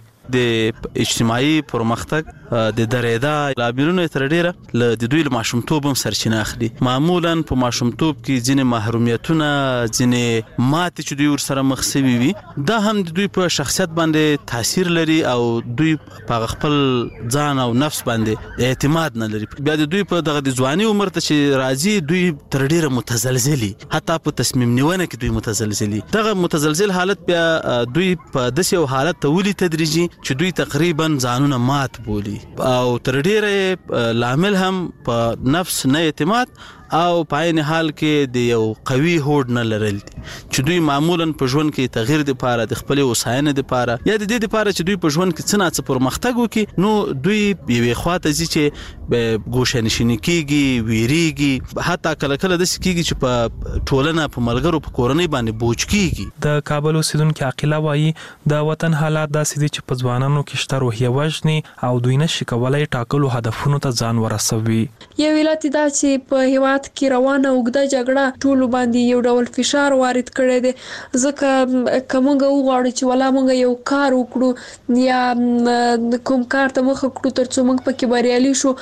د اجتماعي پرمختګ د درېدا لاملونه تر ډیره له د دوی له ماشومتوب هم سرچینه اخلي. معمولا په ماشومتوب کې ځینې محرومیتونه، ځینې ماتې چې دوی ورسره مخ سوي وي، دا هم د دوی په شخصیت باندې تاثیر لري او دوی په خپل ځان او نفس باندې اعتماد نه لري. بیا د دوی په دغه د ځواني عمر ته چې راځي دوی تر ډیره متزلزلي، حتی په تصمیم نیونه کې دوی متزلزلي. دغه متزلزل حالت بیا دوی په داسې یو حالت ته ولي تدریجي چې دوی تقریبا ځانونه مات بولي او تر ډیره لامل هم په نفس نه اعتماد او په عین حال کې د یو قوي هوډ نه لرل دي چې دوی معمولا په ژوند کې تغییر د پاره د خپل وساینې د پاره یا د دې د پاره چې دوی په ژوند کې څه نه څه پرمختګ وکړي، نو دوی یوې خواته ځي چې ګوشه نشیني کېږي، ویریږي، حتی کله کله داسې کېږي چې په ټولنه، په ملګرو، په کورنۍ باندې بوج کېږي. د کابل اوسیدونکي عاقله وایي د وطن حالات داسې دي چې په ځوانانو کې شته روحیه وژني او دوی نشي کولای ټاکلو هدفونو ته ځان ورسوي. یو علت دا چې په هیواد هیواد کې روانه اوږده جګړه ټول باندې یو ډول فشار وارد کړی دی ځکه کومه وغواړو چې ولا موږ یو کار وکړو یا کوم کار ته مخ کړو ترڅو موږ پکې بریالي شو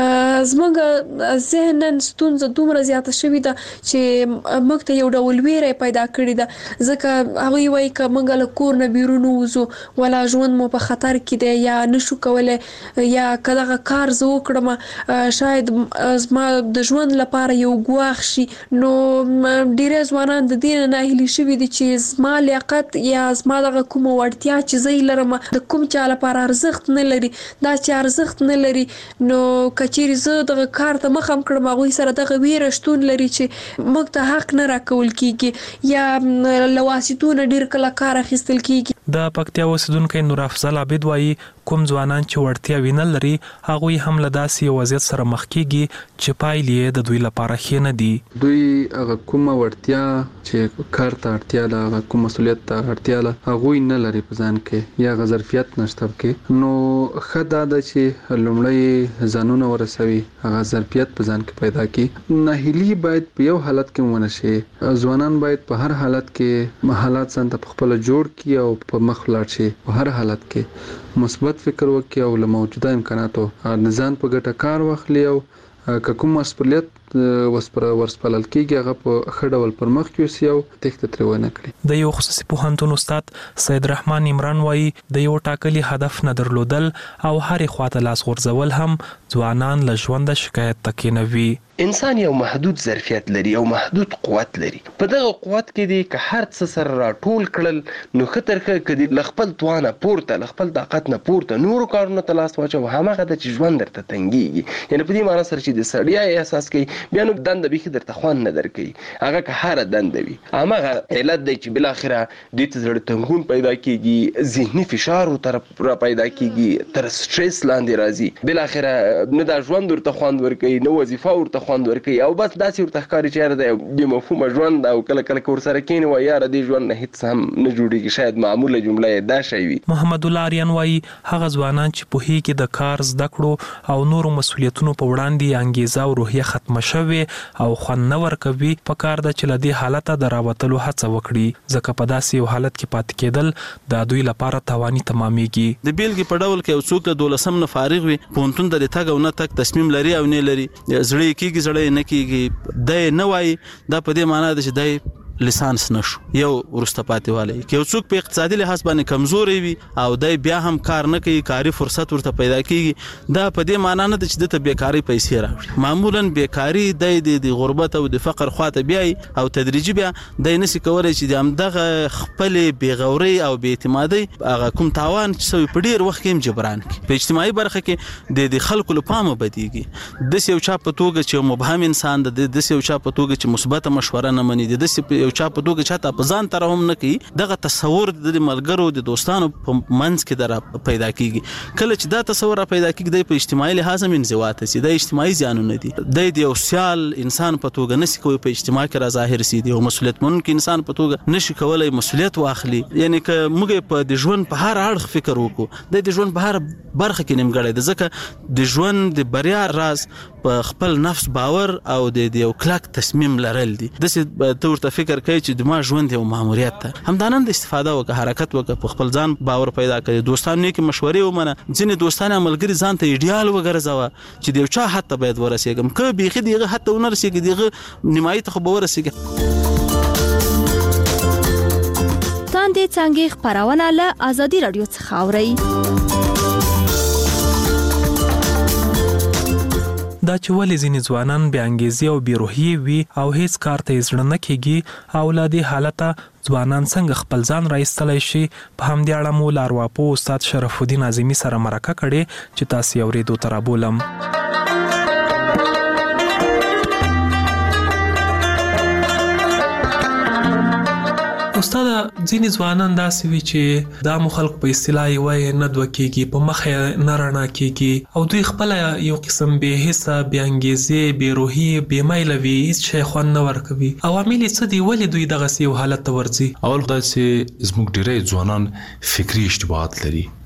زموږ ذهنن ستونزه دومره زیاته شوې ده چې موږ ته یو ډول ویره پیدا کړې ده ځکه هغه وایي چې موږ له کور نه بیرون وځو ولا ژوند مو په خطر کې دی یا نشو کولای یا کله کار زه وکړم شاید زما د ژوند لپاره یو ګواښ شي نو ډیره ځوانان د دې نه هیلي شوي دي چې زما لیاقت یا زما دغه کوم وړتیا چې زه لرم د کوم چا لپاره ارزښت نه لري دا چې ارزښت نه لري نو کچېرې زه دغه کار ته مخ هم کړم هغوی سره دغه ویره شتون لري چې موږ ته حق نه راکول کیږي یا له واسطو نه ډیر کله کار اخیستل کیږي د پکتیا اوسیدونکو نور افضل عابد وایي کوم ځوانان چې وړتیا وینه لري هغوی هم له داسې وضعیت سره مخ کیږي چې پایلې د دوی لپاره ښې نه دي دوی هغه کومه وړتیا چې کار ته اړتیا ده هغه کوم مسولیت ته اړتیا ده هغوی نه لري په ځان کې یا هغه ظرفیت نشته پکې نو ښه دا ده چې لومړی ځانونه ورسوي هغه ظرفیت په ځان کې پیدا کړي ناهیلي باید په یو حالت کې ونه شي ځوانان باید په هر حالت کې حالات ځان ته خپل جوړ کړي او په مخ لاړ شي په هر حالت کې مثبت فکر وکړي او له موجوده امکاناتو نظام په ګټه کار واخلي او که کوم مسؤلیت وسپره ورسپلل کېږي هغه په ښه ډول پر مخ یوسي او تېښته ترې ونه کړي د یو خصوصي پوهنتون استاد سید رحمان عمران وایي د یو ټاکلي هدف نه درلودل او هرې خواته لاس غورځول هم ځوانان له ژونده شکایت ته کېنوي انسان یو محدود ظرفیت لري او محدود قوت لري په دغه قوت کې دی که هر څه سره راټول کړل نو ښه تر ښه که د خپل توانه پورته له خپل طاقت نه پورته نورو کارونو ته لاس واچو هماغه ده چې ژوند درته تنګېږي یعنې په دې معنا سره چې د ستړیا احساس کوي بیا نو دنده بیخي درته خوند نه درکوي هغه که هره دنده وي هماغه علت دی چې بالاخره دې ته زړه تنګون پیدا کېږي ذهني فشار ورته را پیدا کېږي تر سټرس لاندې راځي بالاخره نه دا ژوند ورته خوند ورکوي نه وظیفه ورته خوند ورکوي او بس داسې ورته ښکاري چې یاره دا یو بې مفهومه ژوند او کله کله که ورسره کښېني وایي یاره دې ژوند نه هېڅ هم نه جوړېږي شاید معموله جمله یې دا شی وي محمد الله آریان وایي هغه ځوانان چې پوهېږي د کار زده کړو او نورو مسؤلیتونو په وړاندې انګیزه او روحیه ختمه شوې او خوند نه ورکوي پکار ده چې له دې حالته د راوتلو هڅه وکړي ځکه په داسې یو حالت کې پاتې کېدل د دوی لپاره تاواني تمامېږي د بیلګې په ډول کې یو څوک له دولسم نه فارغ وي پوهنتون ته د تګ او نه تګ تصمیم لري او نه لري زړه یې کېږي زړه یې نه کېږي دی نه وایي دا په دې معنا ده چې دی لیسانس نشو یو ورسته پاتې والی که یو څوک په اقتصادي لحاظ باندې کمزوري وي او دی بیا هم کار نه کوي کاري فرصت ورته پیدا کیږي دا په دې معنا نه ده چې دته بیکاری پیسې راوړي معمولا بیکاری د د غربت او د فقر خواته بیاي او تدریجي بیا د نسی کولای چې د همدغه خپل بیغوري او بې اعتمادي هغه کوم تاوان چې سوي په ډیر وخت کې جبران کی په اجتماعي برخه کې د د خلکو له پامه بدیږي د یو چا په توګه چې مبهم انسان د د یو چا په توګه چې مثبت مشوره نه مني د یو چا په دوګه چاته په ځان تر هم نه کوي دغه تصور د ملګرو د دوستانو په منځ کې در پیدا کیږي کله چې دا تصور پیدا کیږي په اجتماعي لحاظ هم انزواته سي د اجتماعي زیانونه دي د یو سیال انسان په توګه نشي کوي په اجتماع کې را ظاهر سي دی او مسؤلیت مونږ انسان په توګه نشي کولای مسؤلیت واخلي یعنی که موږ په د ژوند په هر اړخ فکر وکړو د ژوند په هر برخه کې نیمګړی د ځکه د ژوند د بریا راز په خپل نفس باور او د یو کلک تصمیم لرل دي د څه تورته فکر کوي چې د ما ژوند یو ماموریت ده همدانن د استفاده وکړه حرکت وکړه په خپل ځان باور پیدا کړي دوستانو کې مشورې ومنه ځینې دوستان عملګری ځان ته ایډیال وګرځوه چې د یو چا حتی باید ورسېږم که بیخي دغه حتی ونه رسېږي دغه نیمایي ته خو به ورسېږي تاندې څانګې خپرونه له ازادي راډیو څخه اورئ دا چې ولې ځینې ځوانان بې انګیزې او بې روحیې وي او هیڅ کار ته یې زړه نه کېږي او له دې حالته ځوانان څنګه خپل ځان راایستلی شي په همدې اړه مو له ارواپوه استاد شرف الدین اعظمي سره مرکه کړې چې تاسې یې اورېدو ته رابولم استاد ځینې ځوانان داسې وي چې دا مو خلک په اصطلاح یې وایي نه دوه کېږي په مخ یې نه رڼا کېږي او دوی خپله یو قسم بې حسه بې انګیزې بې روحي بې میله وي هېڅ شی خوند نه ورکوي عوامل یې څه دي ولې دوی دغسې یو حالت ته ورځي اول خدای چې زموږ ډېری ځوانان فکري اشتباهات لري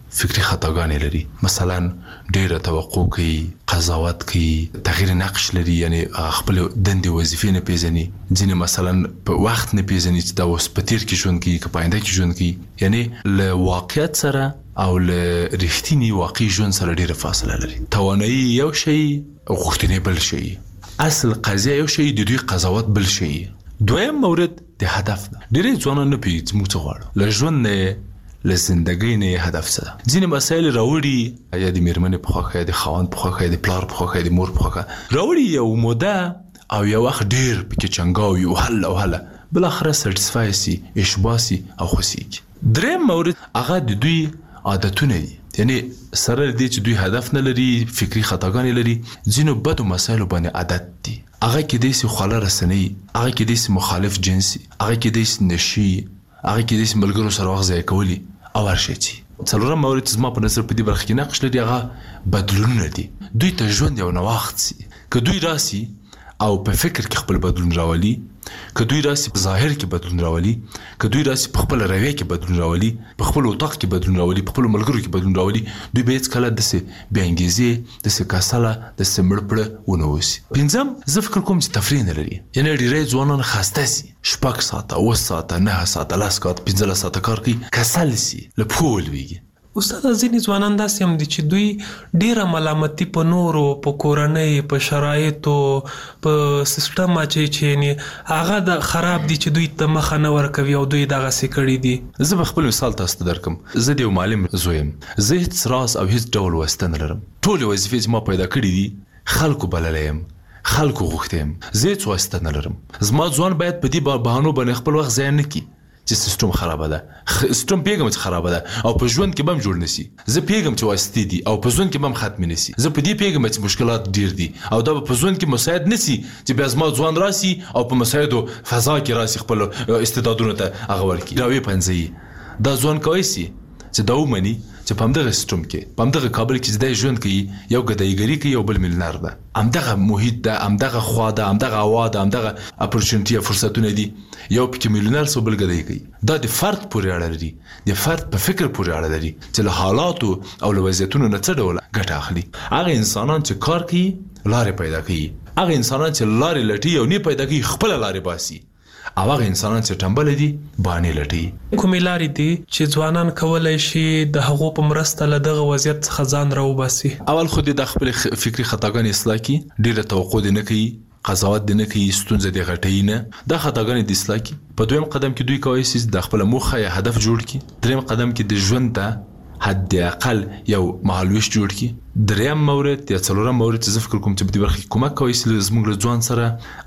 فکری خطاګانې لري، مثلا ډیره توقع کوي، قضاوت کوي، تغییر نقش لري، یعنی خپل دندې وظیفې نه پیژني، ځینې مثلا په وخت نه پیژني چې دا اوس په تیر کې ژوند کوي که په آینده کې ژوند کوي، یعنی له واقعیت سره او له رښتینی واقعي ژوند سره ډیره فاصله لري. توانایي یو شی، غوښتنې بل شی، اصل قضیه یو شی، د دوی قضاوت بل شی. دویم مورد د هدف ده. ډېری ځوانان نه پوهېږي چې موږ څه غواړو، له ژوند نه له زندګۍ نه هدف څه ده. ځینې مسایل راوړي، یا د مېرمنې په خوښه، یا د خاوند په خوښه، یا د پلار په خوښه، یا د مور په خوښه راوړي، یو موده او یو وخت ډېر پکې چنګاوي او هله او هله بالاخره سټسفای سي، اشباه سي او خوښېږي. دریم مورد هغه د دوی عادتونه دي، یعنی سره دې چې دوی هدف نه لري، فکری خطاګانې لري، ځینو بدو مسایلو باندې عادت دي. هغه کې دې سي خواله رسنۍ، هغه کې دې سي مخالف جنسي، هغه کې دې سي نشي، هغه کې دې سي ملګرو سره وخت ضایع کولی او هر شی چې څلورم مورد زما په نظر په دې برخه کې نقش لري، هغه بدلونونه دي. دوی ته ژوند یو نوښت سي، که دوی راسي او په فکر کې خپل بدلون راولي، که دوی راسي په ظاهر کې بدلون راولي، که دوی راسي په خپل رویه کې بدلون راولي، په خپل اتاق کې بدلون راولي، په خپل ملګرو کې بدلون راولي، دوی به هیڅکله داسې بې انګیزې، داسې کسله، داسې مړ پړه ونه اوسي. پنځم، زه فکر کوم چې تفریح نه لري، یعنې ډېری ځوانان خسته سي، شپږ ساعته، اوه ساعته، نهه ساعته، لس ساعته، پنځلس ساعته کار کوي، کسل سي، له پښو ولوېږي. استاد، ځینې ځوانان داسې هم دي چې دوی ډیره ملامتي په نورو، په کورنۍ، په شرایطو، په سیستم اچوي چې یعنی هغه د خراب دي چې دوی ته مخه نه ورکوي او دوی دغسې کړي دي. زه به خپل مثال تاسو ته درکم. زه د یو معلم زوی یم، زه هېڅ راز او هېڅ ډول واسطه نه لرم. ټولې وظیفې چې ما پیدا کړي دي خلکو بللی یم، خلکو غوښتی یم، زه هېڅ واسطه نه لرم. زما ځوان باید په دې بهانو باندې خپل وخت ضایع نه کړي چې سیستم خرابه ده. سیستم پیږم چې خرابه ده او په ژوند کې به هم جوړ نشي. زه پیږم چې واسطې دي او په ژوند کې به هم ختم نشي. زه په دې پیږم چې مشکلات ډیر دي او دا په ژوند کې مساعد نشي چې بیا زما ځوان راسي او په مساعدو فضا کې راسي خپل استعدادونو ته هغه ورکړي، راویې پنځوي. دا ځوان کولی سي چې دا ومني چې په همدغه سیستم کې، په همدغه کابل کې چې دی ژوند کوي، یو ګدایګري کوي، یو بل میلیونر ده، همدغه محیط ده، همدغه خوا ده، همدغه هوا ده، همدغه اپورچونټي یا فرصتونه دي، یو پکې میلیونر سو، بل ګدایي کوي. دا د فرد پورې اړه لري، د فرد په فکر پورې اړه لري چې له حالاتو او له وضعیتونو نه څه ډول ګټه اخلي. هغه انسانان چې کار کوي لارې پیدا کوي، هغه انسانان چې لارې لټي او نه پیدا کوي خپله لارې باسي، او هغه انسانان چې ټمبل دي بانې لټي. کومې لارې دي چې ځوانان کولی شي د هغو په مرسته له دغه وضعیت څخه ځان راوباسي؟ اول خو د خپل فکري خطاګانې اصلاح کړي، ډېره توقع دې نه کوي، قضاوت دې نه کوي، ستونزه دې غټوي نه، دا خطاګانې دې اصلاح کړي. په دویم قدم کې دوی کولی شي د خپله موخه یا هدف جوړ کړي. دریم قدم کې د ژوند ته حد اقل یو مهالویش جوړ کړي. دریم مورد یا څلورم مورد چې زه فکر کوم چې په دې برخه کې کومک کوي زموږ له ځوان سره،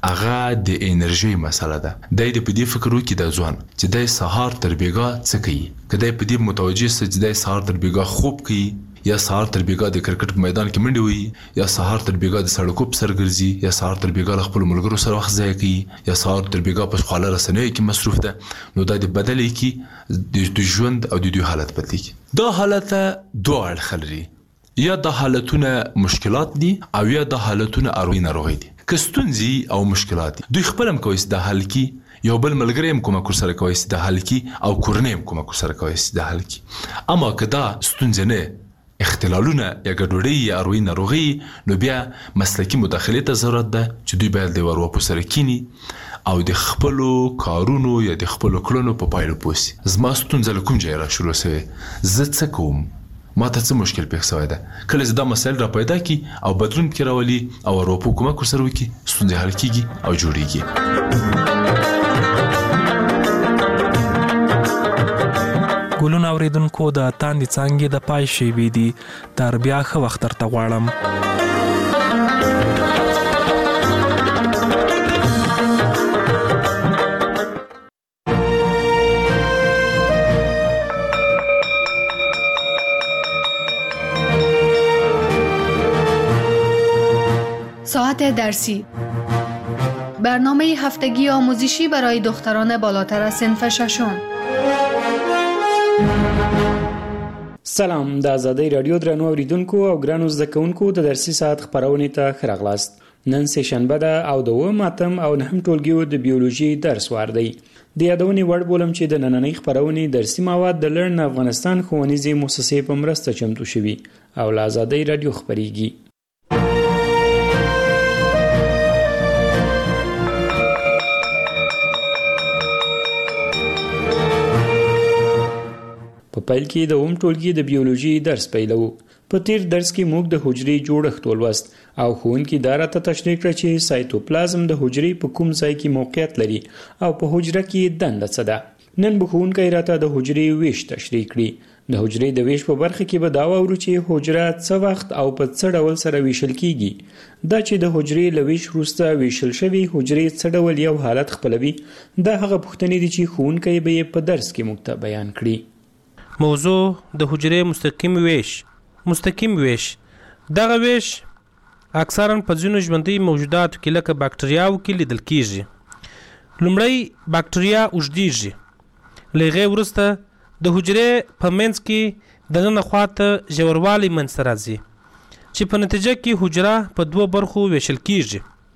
هغه د انرژۍ مسله ده. دی دې په دې فکر وکړي، دا ځوان چې دی سهار تر بېګا څه کوي، که دی په دې متوجه سي چې دی سهار تر بېګا خوب کوي، یا سهار تر بېګا د کرکټ په میدان کې منډې وهي، یا سهار تر بېګا د سړکو په سر ګرځي، یا سهار تر بېګا له خپلو ملګرو سره وخت ضایع کوي، یا سهار تر بېګا په خواله رسنیو کې مصروف ده، نو دا د بدلی کړي، د ژوند او د دوی حالت بدلی کړي. دا حالت دوه اړخه لري، یا دا حالتونه مشکلات دي او یا دا حالتونه اروي ناروغي دي. که ستونزې او مشکلات دي، دوی خپل هم کولی شي دا حل کړي، یو بل ملګری هم کومک ورسره کولی شي دا حل کړي، او کورنۍ هم کومک ورسره کولی شي دا حل کړي. اما که دا ستونزې نه، اختلالونه یا ګډوډۍ یا اروي ناروغي، نو بیا مسلکي مداخلې ته ضرورت ده چې دوی باید د ورواپو سره کینی او د خپلو کارونو یا د خپلو کړنو په پایلو پوه سي. زما ستونزه له کوم ځای را شروع سوې، زه څه کوم، ما ته څه مشکل پېښ سوی ده. کله چې دا مسایل را پیدا کړي او بدلون پکې راولي او ورواپو کومک ورسره وکړي، ستونزې حل کېږي او جوړېږي. ګلونه اوریدونکو، د تاندې څانګې د پای شیبې دي، تر بیا ښه وخت درته غواړم. ساعت درسی، برنامه هفتگی آموزشی برای دختران بالاتر از صنف ششم. سلام، د آزادۍ رادیو درنو اوریدونکو او ګرانو زده کوونکو د درسي ساعت خپرونې ته ښه راغلاست. نن سه شنبه ده او د اووم اتم او نهم ټولګیو د بیولوژي درس وار دی. د یادونې وړ بولم چې د نننۍ خپرونې درسي مواد د لرن افغانستان ښوونیزې موسسې په مرسته چمتو شوي او له آزادۍ راډیو خپریږي. په پیل کې د اوم ټولګي د بیولوژي درس پیلو. په تیر درس کې موږ د حجرې جوړښت ولوست او ښوونکي دا راته تشریح کړه چې سایتوپلازم د حجرې په کوم ځای کې موقعیت لري او په حجره کې دنده څه ده. نن به ښوونکی راته د حجرې ویش تشریح کړي. د حجرې د ویش په برخه کې به دا واورو چې حجره څه وخت او په څه ډول سره ویشل کیږي. دا چې د حجرې له ویش وروسته ویشل شوي حجرې څه ډول یو حالت خپلوي، دا هغه پوښتنې دي چې ښوونکی به یې په درس کې موږ ته بیان کړي. موضوع د حجرې مستقیم ویش. مستقیم ویش دغه ویش اکثرا په ځینو ژوندۍ موجوداتو کې لکه باکتریاو کې لیدل کیږي. لومړی باکتریا اوږدیږي، له هغې وروسته د حجرې په منځ کې دننه خواته ژوروالی منځته راځي چې په نتیجه کې حجره په دوه برخو ویشل کیږي.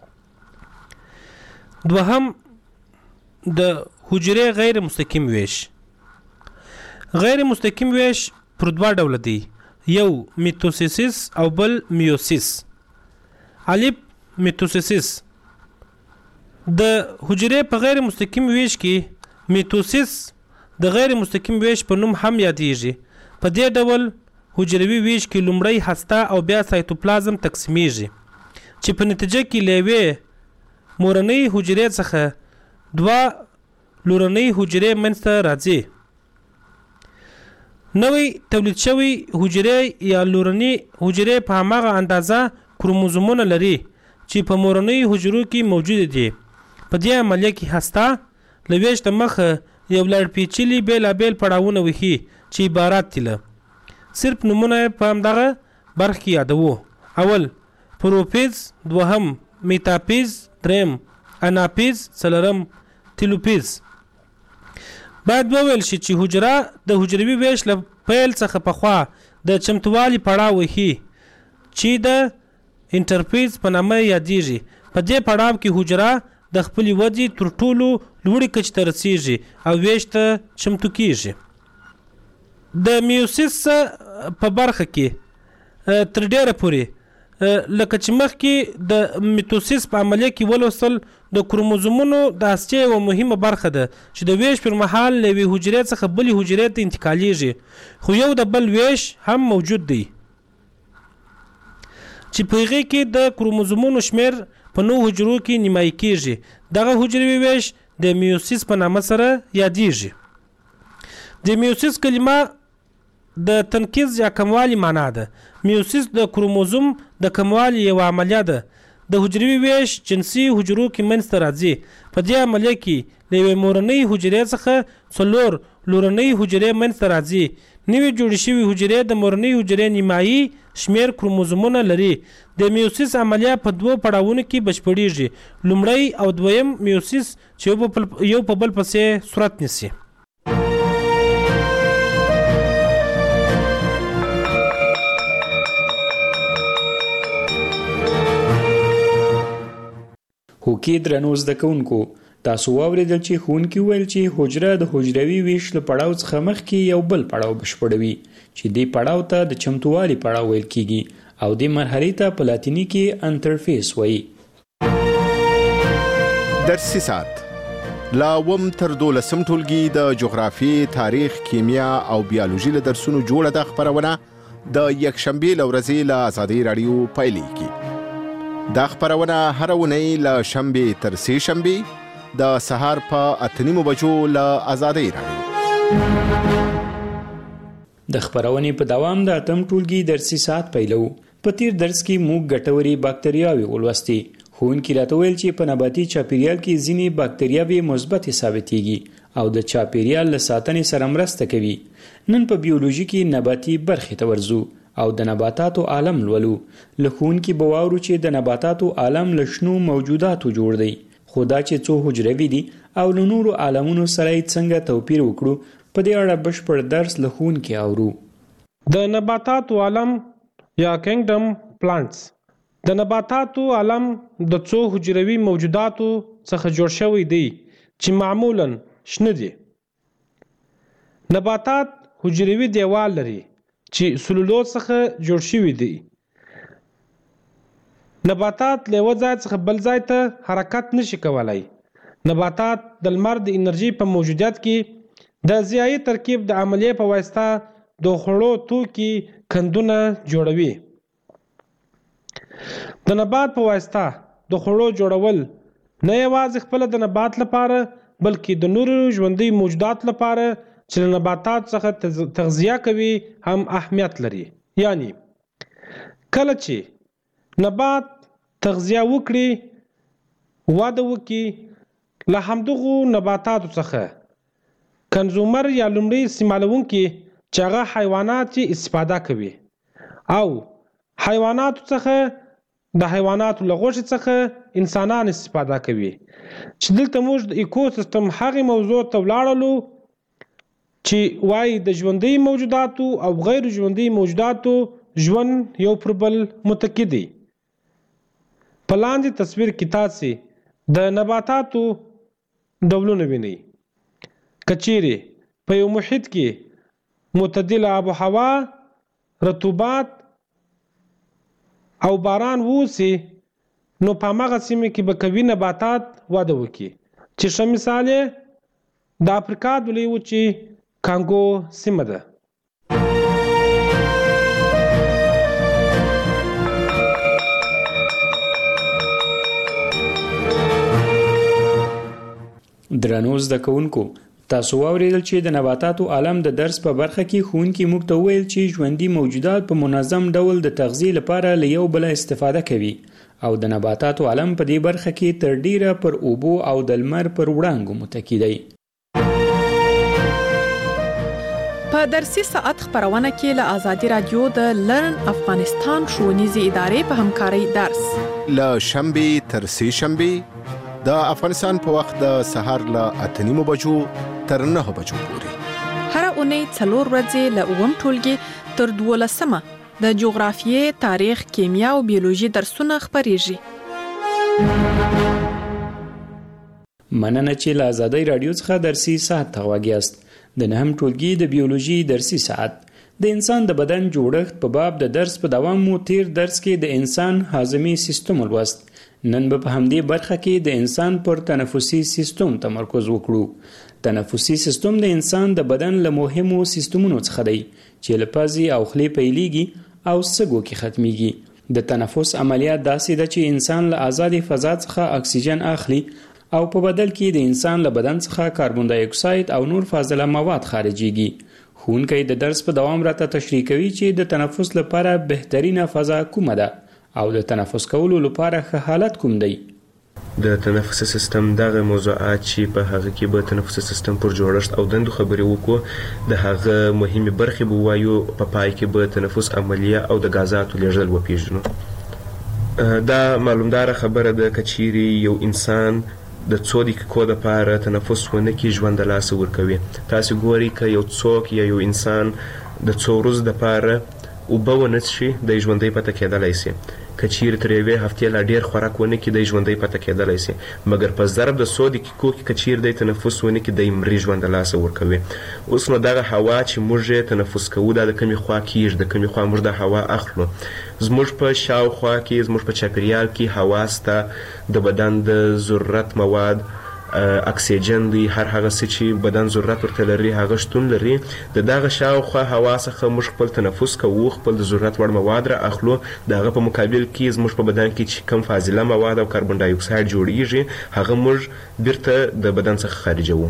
دوهم د حجرې غیر مستقیم ویش. غیر مستقیم ویش پر دوه ډوله دی، یو میتوسیس او بل میوسیس. الف میتوسیس. د حجرې په غیر مستقیم ویش کې میتوسیس د غیر مستقیم ویش په نوم هم یادیږي. په دې ډول حجروي ویش کې لومړی هسته او بیا سایتوپلازم تقسیمیږي چې په نتیجه کې له یوې مورنۍ حجرې څخه دوه لورنۍ حجرې منځته راځي. نوې تولید شوی حجرې یا لورنۍ حجرې په هماغه اندازه کروموزومونه لري چې په مورنۍ حجرو کې موجود دي. په دې عملیه کې هسته له ویش د مخه یو لړ پیچلي بېلابېل پړاوونه وهي چې عبارت دي له صرف نومونه په همدغه برخه کې یادوو. اول پروفیز، دوهم میتاپیز، دریم اناپیز، څلورم تیلوپیز. باید وویل شي چې حجره د حجروي ویش له پیل څخه پخوا د چمتووالي پړاو وهي چې د انټرفیز په نامه یادیږي. په دې پړاو کې حجره د خپلې ودې تر ټولو لوړې کچې ته رسیږي او ویش ته چمتو کیږي. د میوسیس په برخه کې تر ډیره پورې لکه چې مخکې د میتوسیس په عملیه کې ولوستل د کروموزومونو د هستې یوه مهمه برخه ده چې د ویش پر مهال له یوې حجرې څخه بلې حجرې ته انتقالیږي، خو یو د بل ویش هم موجود دی چې په هغې کې د کروموزومونو شمیر په نو حجرو کې نیمایي کیږي. دغه حجروي ویش د میوسیس په نامه سره یادیږي. د میوسیس کلمه د تنقیز یا کموالي معنا ده. میوسیس د کروموزوم د کموالي یو عملیه ده. د حجروي ویش جنسي حجرو کې منځته راځي. په دې عملیه کې له یوې مورنۍ حجرې څخه څلور لورنۍ حجرې منځته راځي. نوې جوړې شوې حجرې د مورنۍ حجرې نیمایي شمیر کروموزومونه لري. د میوسیس عملیه په دوه پړاوونو کې بشپړیږي، لومړی او دویم میوسیس چې یو په بل پسې صورت نیسي. هوکې درنو زده کوونکو، تاسو واورېدل چې ښوونکي وویل چې حجره د حجروي ویش له پړاو څخه مخکې یو بل پړاو بشپړوي چې دې پړاو ته د چمتووالي پړاو ویل کیږي او دې مرحلې ته په لاتیني کې انټرفیس وایي. درسي ساعت لا اووم تر دولسم ټولګي د جغرافیې، تاریخ، کیمیا او بیولوژي له درسونو جوړه ده خپرونه د یکشنبې له ورځې له آزادۍ راډیو پیلېږي. دا خپرونه هر اونۍ له شنبې تر سې شنبې د سهار په اته نیمو بجو له آزادۍ راډیو. د خپرونې په دوام د اتم ټولګي درسي ساعت پیلو. په تیر درس کې موږ ګټورې باکتریاوې ولوستې. ښوونکي راته ویل چې په نباتي چاپیریال کې ځینې باکتریاوې مثبتې ثابتېږي او د چاپیریال له ساتنې سره مرسته کوي. نن په بیولوژي کې نباتي برخې ته ورځو او د نباتاتو عالم لولو. له ښوونکي به واورو چې د نباتاتو عالم له شنو موجوداتو جوړ دی، خو دا چې څو حجروي دي او له نورو عالمونو سره یې څنګه توپیر وکړو، په دې اړه بشپړ درس له ښوونکي اورو. د نباتاتو عالم یا کینګډم پلانټس. د نباتاتو عالم د څو حجروي موجوداتو څخه جوړ شوی دی چې معمولاً شنه دي. نباتات حجروي دیوال لري چې سلولوز څخه جوړ شوي دي. نباتات له یو ځای څخه بل ځای ته حرکت نشي کولای. نباتات د لمر د انرژي په موجودیت کې د ضیایي ترکیب د عملیې په واسطه د خوړو توکي کندونه جوړوي. د نبات په واسطه د خوړو جوړول نه یوازې خپل د نبات لپاره بلکې د نورو ژوندي موجودات لپاره چې له نباتات څخه تغذیه کوي هم اهمیت لري. یعنی کله چې نبات تغذیه وکړي واده وکړي له همدغو نباتاتو څخه کنزومر یا لومړی استعمالونکي چې هغه حیوانات چې استفاده کوي او حیواناتو څخه د حیواناتو له غوښې څخه انسانان استفاده کوي. چې دلته موږ د ایکوسیستم هغې موضوع ته ولاړلو چې وایي د ژوندي موجوداتو او غیر ژوندي موجوداتو ژوند یو پر بل متکی دی. په لاندې تصویر کې تاسې د نباتاتو ډولونه وینئ. که چیرې په یو محیط کې معتدله آب و هوا، رطوبت او باران ووسي نو په هماغه سیمه کې به قوي نباتات وده وکړي چې ښه مثال یې د افریقا د لویې وچې کانګو سیمه ده. درنو زده کوونکو، تاسو واورېدل چې د نباتاتو عالم د درس په برخه کې ښوونکي موږ ته وویل چې ژوندي موجودات په منظم ډول د تغذیې لپاره له یو بله استفاده کوي او د نباتاتو عالم په دې برخه کې تر ډیره پر اوبو او د لمر پر وړانګو متکی دی. په درسي ساعت خبرونه کې له آزادي رادیو د لرن افغانستان ښوونیزې ادارې په همکارۍ درس له شنبې تر سې شنبې د افغانستان په وخت د سهار له اته نیمو بجو تر نهه بجو پورې هر اونۍ څلور ورځې له اووم ټولګي تر دولسمه د جغرافیې، تاریخ، کیمیا او بیولوژي درسونه خپریږي. مننه چې له آزادۍ رادیو څخه درسي ساعت ته غوږ د نهم ټولګي د بیولوژي درسي ساعت د انسان د بدن جوړښت په باب د درس په دوام مو تیر درس کې د انسان هاضمي سیستم ولوست. نن به په همدې برخه کې د انسان پر تنفسي سیستم تمرکز وکړو. تنفسي سیستم د انسان د بدن له مهمو سیستمونو څخه دی چې له پزې او خولې پیلېږي او سږو کې ختمیږي. د تنفس عملیات داسې ده چې انسان له آزادې فضا څخه اکسیجن اخلي او په بدل کې د انسان له بدن څخه کاربن دای اکساید او نور فاضله مواد خارجيږي. ښوونکی د درس په دوام راته تشریح کوي چې د تنفس لپاره بهترینه فضا کومه ده او د تنفس کولو لپاره ښه حالت کوم دی. د تنفسي سیستم دغه موضوعات چې په هغه کې به تنفسي سیستم پر جوړښت او دندو خبرې وکړو، د هغه مهمه برخې به وایو، په پای کې به تنفس عملیه او د غازاتو لیږدول وپیژنو. دا معلومدار خبره ده که چیرې یو انسان د څو دقیقو لپاره تنفس ونه کړي ژوند د لاسه ورکوي. تاسو ګورئ که یو څوک یا یو انسان د څو ورځو لپاره اوبه ونه څښي دی ژوندی پاتې کېدلی شي. که چیرې تر یوې هفتې لا ډېر خوراک ونه کړي دی ژوندی پاتې کېدلی شي، مګر په ضرب د څو دقیقو کې که چیرې دی تنفس ونه کړي دی مري ژوند د لاسه ورکوي. اوس نو دغه هوا چې موږ یې تنفس کوو دا د کومې خوا کېږي، د کومې خوا موږ دا هوا اخلو. زموږ په شاوخوا کې، زموږ په چاپیریال کې هوا سته، د بدن د ضرورت مواد اکسیجن دی، هر هغه څه چې بدن ضرورت ورته لري هغه شتون لري. د دغه شاوخوا هوا څخه موږ خپل تنفس کوو، خپل د ضرورت وړ مواد را اخلو. د هغه په مقابل کې زموږ په بدن کې چې کم فاضله مواد او کاربن ډای اکساید جوړیږي هغه موږ بیرته د بدن څخه خارجوو.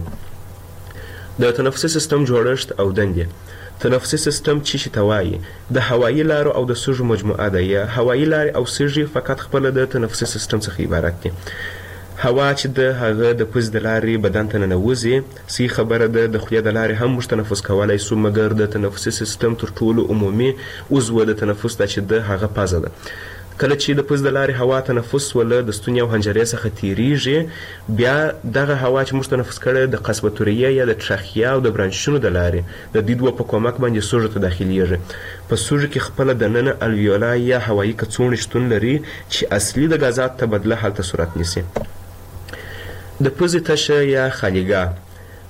د تنفسي سیستم جوړښت او دندې. تنفسي سیستم چې شي ته وایي د هوایي لارو او د سږو مجموعه ده. یا هوایي لارې او سږي فقط خپله د تنفسي سیستم څخه عبارت دي. هوا چې د هغه د پوزې د لارې بدن ته ننوځي، صحیح خبره ده د خولې د لارې هم موږ تنفس کولی شو، مګر د تنفسي سیستم تر ټولو عمومي عضو د تنفس ده چې د هغه پزه ده. کله چې د پوزې د لارې هوا تنفس وله د ستوني او حنجرې څخه تیریږي، بیا دغه هوا چې موږ تنفس کړی د قصبة ریه یا د ټرخیه او د برانشونو د لارې د دې دوه په کومک باندې سږو ته داخلیږي. په سږو کې خپله دننه الویولا یا هوایي کڅوړې شتون لري چې اصلي د غازات تبدله هلته صورت نیسي. د پوزې تشه یا خالیګاه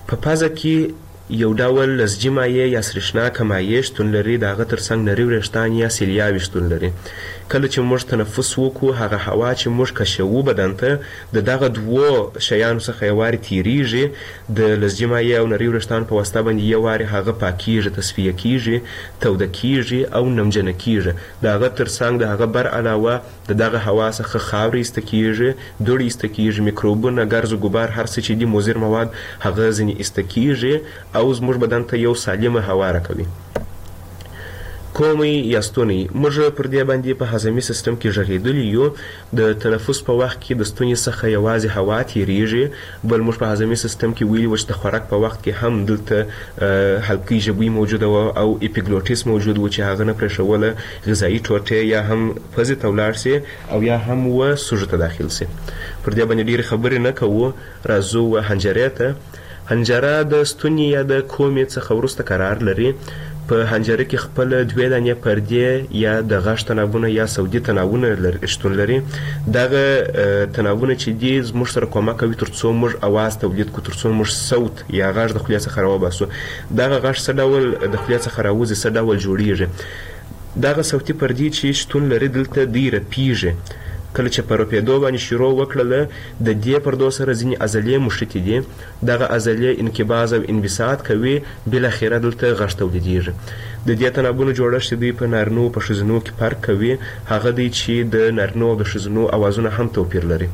په پازه کې یو ډول لزجي مایع یا سریښناکه مایع شتون لري، د هغه تر څنګ نري وریښتان یا سیلیاوې شتون لري. کله چې موږ تنفس وکړو هغه هوا چې موږ کشوو بدن ته د دغه دوو شیانو څخه یو وارې تیریږي، د لزجي مایع او نري وریښتانو په واسطه باندې یو وارې هغه پاکیږي، تصفیه کیږي، توده کیږي او نمجنه کیږي. د هغه تر څنګ د هغه بر علاوه د دغه هوا څخه خاورې ایسته کیږي، دوړې ایسته کیږي، میکروبونه، ګرز و ګبار، هر څه چې دي مضر مواد هغه ځینې ایسته کیږي او زموږ بدن ته یو سالمه هوا راکوي. کومې یا ستونی موږ پر دې باندې په هضمي سیستم کې غږېدلي یو. د تنفس په وخت کې د ستوني څخه یوازې هوا تیریږي، بل موږ په هضمي سیستم کې ویلي و چې د خوراک په وخت کې هم دلته حلقې ژبوي موجوده وه او اپیګلوټیس موجود و چې هغه نه پرېښوله غذایي ټوټې یا هم پزې ته ولاړ سي او یا هم و سږو ته داخل سي. پر دې باندې ډېرې خبرې نه کوو، راځو و حنجرې ته. حنجره د ستوني یا د کومې څخه وروسته قرار لري. په حنجره کې خپل دوې دانې پردې یا د غږ تناوونه یا صوتي تناوونه شتون لري. دغه تناوونه چې دي زموږ سره کومک کوي تر څو موږ اواز تولید کړو، تر څو موږ صوت یا غږ د خولې څخه راوباسو. دغه غږ څه ډول د خولې څخه راوځي، څه ډول جوړیږي. دغه صوتي پردې چې شتون لري دلته دی رپیږي. کله چې په رپېدو باندې شروع وکړله د دې پردو سره ځینې عضلې مښتې دي. دغه عضلې انقباض او انبساط کوي، بالاخره دلته غږ تولیدیږي. د دې تنابونو جوړښت دوی په نارینو په ښځینو کې فرق کوي، هغه دی چې د نارینو او د ښځینو اوازونه هم توپیر لري.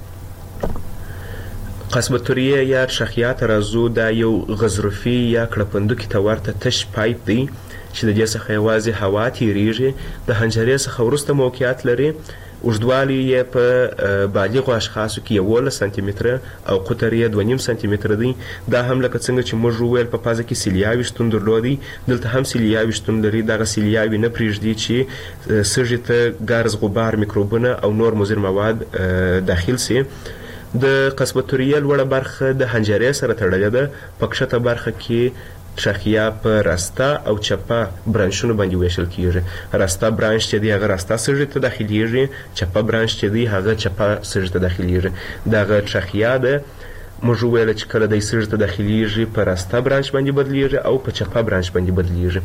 قصبتوریه یا شخیات راځو، دا یو غضروفي یا کړپندوکي ته ورته تش پایپ دی چې د دې څخه یوازې هوا تیریږي. د حنجرې څخه وروسته موقعیت لري. اوږدوالی یې په بالغو اشخاصو کې یولس سانتي متره او قطر یې دوه نیم سانتي متره دی. دا هم لکه څنګه چې موږ وویل په پازه کې سیلیاوې شتون درلودی، دلته هم سیلیاوې شتون لري. دغه سیلیاوې نه پرېږدي چې سږي ته ګرز، غبار، میکروبونه او نور مضر مواد داخل سي. د قصبتوریه لوړه برخه د حنجرې سره تړلې ده. په کښته برخه کې شاخیه په راسته او چپه برانشونو باندې ویشل کیږي. راسته برانش چې دی هغه راسته سږي ته داخليږي، چپه برانش چې دی هغه چپه سږي ته داخليږي. دغه شاخیه ده موږ ویل چې کله د سږي ته داخليږي په راسته برانش باندې بدلیږي او په چپه برانش باندې بدلیږي.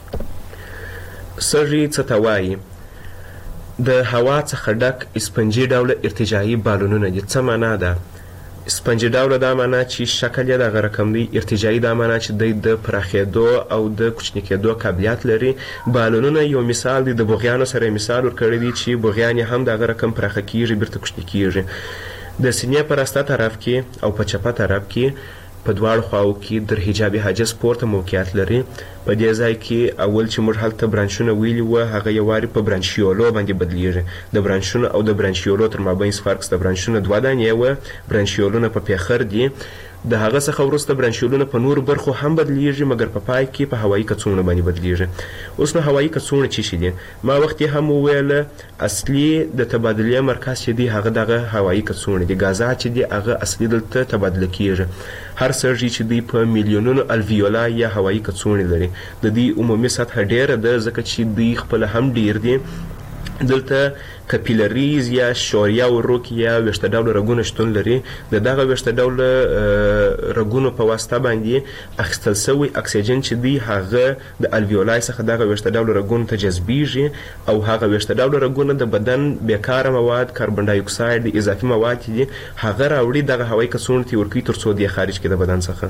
سږي څه ته وایي؟ د هوا څخه ډک اسپنجي ډوله ارتجاعي بالونونه دي. څه معنا ده؟ سپنجي ډوله دا معنا چې شکل یې دغه رقم دی، ارتجاعي دا معنا چې دی د پراخېدو او د کوچني کېدو قابلیت لري. بالونونه یو مثال دی، د بوغیانو سره مثال ورکړی دی چې بوغیان هم دغه رقم پراخه کیږي، بیرته کوچني کیږي. د سینې په راسته طرف کې او په چپه طرف کې په دواړو خواو کې در حجابي حاجز پورته موقعیت لري. په دې ځای کې اول چې موږ هلته برانشونه ویلي وه هغه یو وارې په برانشیولو باندې بدلیږي. د برانشونو او د برانشیولو تر مابین فرق د برانشونه دوه دانې وه، برانشیولونه په پیخر دي. د هغه څخه وروسته برانشیولونه په نورو برخو هم بدلیږي، مګر په پای کې په هوایي کڅوړو باندې بدلیږي. اوس نو هوایي کڅوړې څه شي دي؟ ما وخت هم وویله اصلي د تبادلې مرکز چې دی هغه دغه هوایي کڅوړې دي. غازات چې دي هغه اصلي دلته تبادله کیږي. هر سږي چې دی په میلیونونو الویولا یا هوایي کڅوړې لري. د دې عمومي سطح ډیره ده ځکه چې دوی خپل هم ډیر دي. دلته کپیلریز یا شوریا ورک یا ویښته ډوله رګونه شتون لري. د دغه ویښته ډوله رګونو په واسطه باندې اخیستل سوی اکسیجن چې دی هغه د الویولای څخه دغه ویښته ډوله رګونو ته جذبیږي او هغه ویښته ډوله رګونه د بدن بیکاره مواد، کاربن ډای اکساید، اضافي مواد دي هغه راوړي دغه هوایي کڅوړو ته ورکوي تر څو دی خارج کړي د بدن څخه.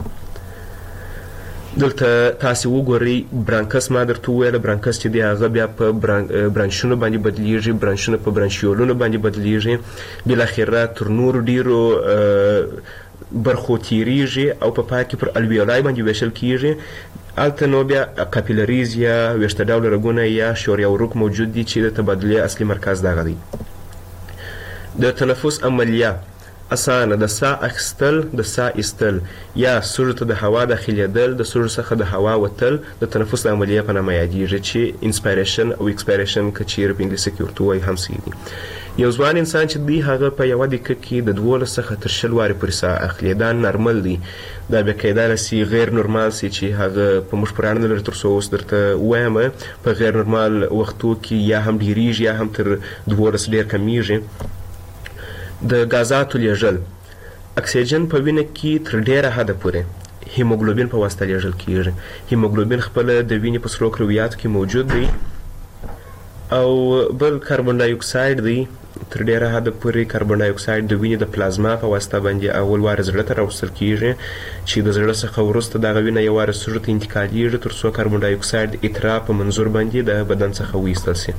دلته تاسې وګورئ برانکس ما درته وویله، برانکس چې دی هغه بیا په برانشونو باندې بدلیږي، برانشونه په برانشیولونو باندې بدلیږي، بالاخره تر نورو ډیرو برخو تیریږي او په پای کې پر الویولای باندې ویشل کیږي. هلته نو بیا کاپیلریز یا ویښته ډوله رګونه یا شوریا وروک موجود دي چې د تبادلې اصلي مرکز دغه دی. د تنفس عملیه اسانه د ساه اخیستل، د ساه ایستل یا سږو ته د هوا داخلېدل، د سږو څخه د هوا وتل د تنفس د عملیې په نامه یادیږي چې انسپایریشن او اکسپایریشن که چیرې په انګلیسي کې ورته وایي هم صحیح دي. یو ځوان انسان چې دی هغه په یوه دقیقه کې د دولس څخه تر شل وارې پورې ساه اخلي. دا نارمل دی. دا بیا کیدای سي غیر نورمال سي چې هغه په موږ پورې اړه نه لري تر څو اوس درته ووایم. په غیر نورمال وختو کې یا هم ډیریږي یا هم تر دولس ډېر کمیږي. د غازاتو لیږل، اکسیجن په وینه کې تر ډیره حده پورې هیموګلوبین په واسطه لیږل کیږي. هیموګلوبین خپل د وینې په سرو کرویاتو کې موجود دی او بل کاربن ډای اکساید دی. تر ډیره حد پورې کاربن ډای اکساید د وینې د پلازما په واسطه باندې اول وار زړه ته راوستل کیږي چې د زړه څخه وروسته دغه وینه یو وار سږو ته انتقالیږي تر څو کاربن ډای اکساید اترا په منظور باندې د بدن څخه وایستل شي.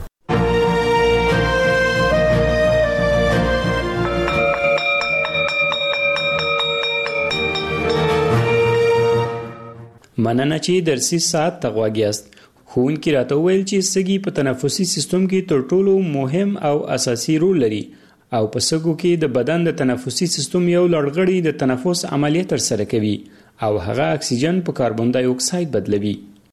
مننه چې درسي ساعت ته غوږ یاست. ښوونکي راته وویل چې سږي په تنفسي سیستم کې تر ټولو مهم او اساسي رول لري او په سږو کې د بدن د تنفسي سیستم یو لړغړی د تنفس عملیه ترسره کوي او هغه اکسیجن په کاربن ډای اکساید بدلوي.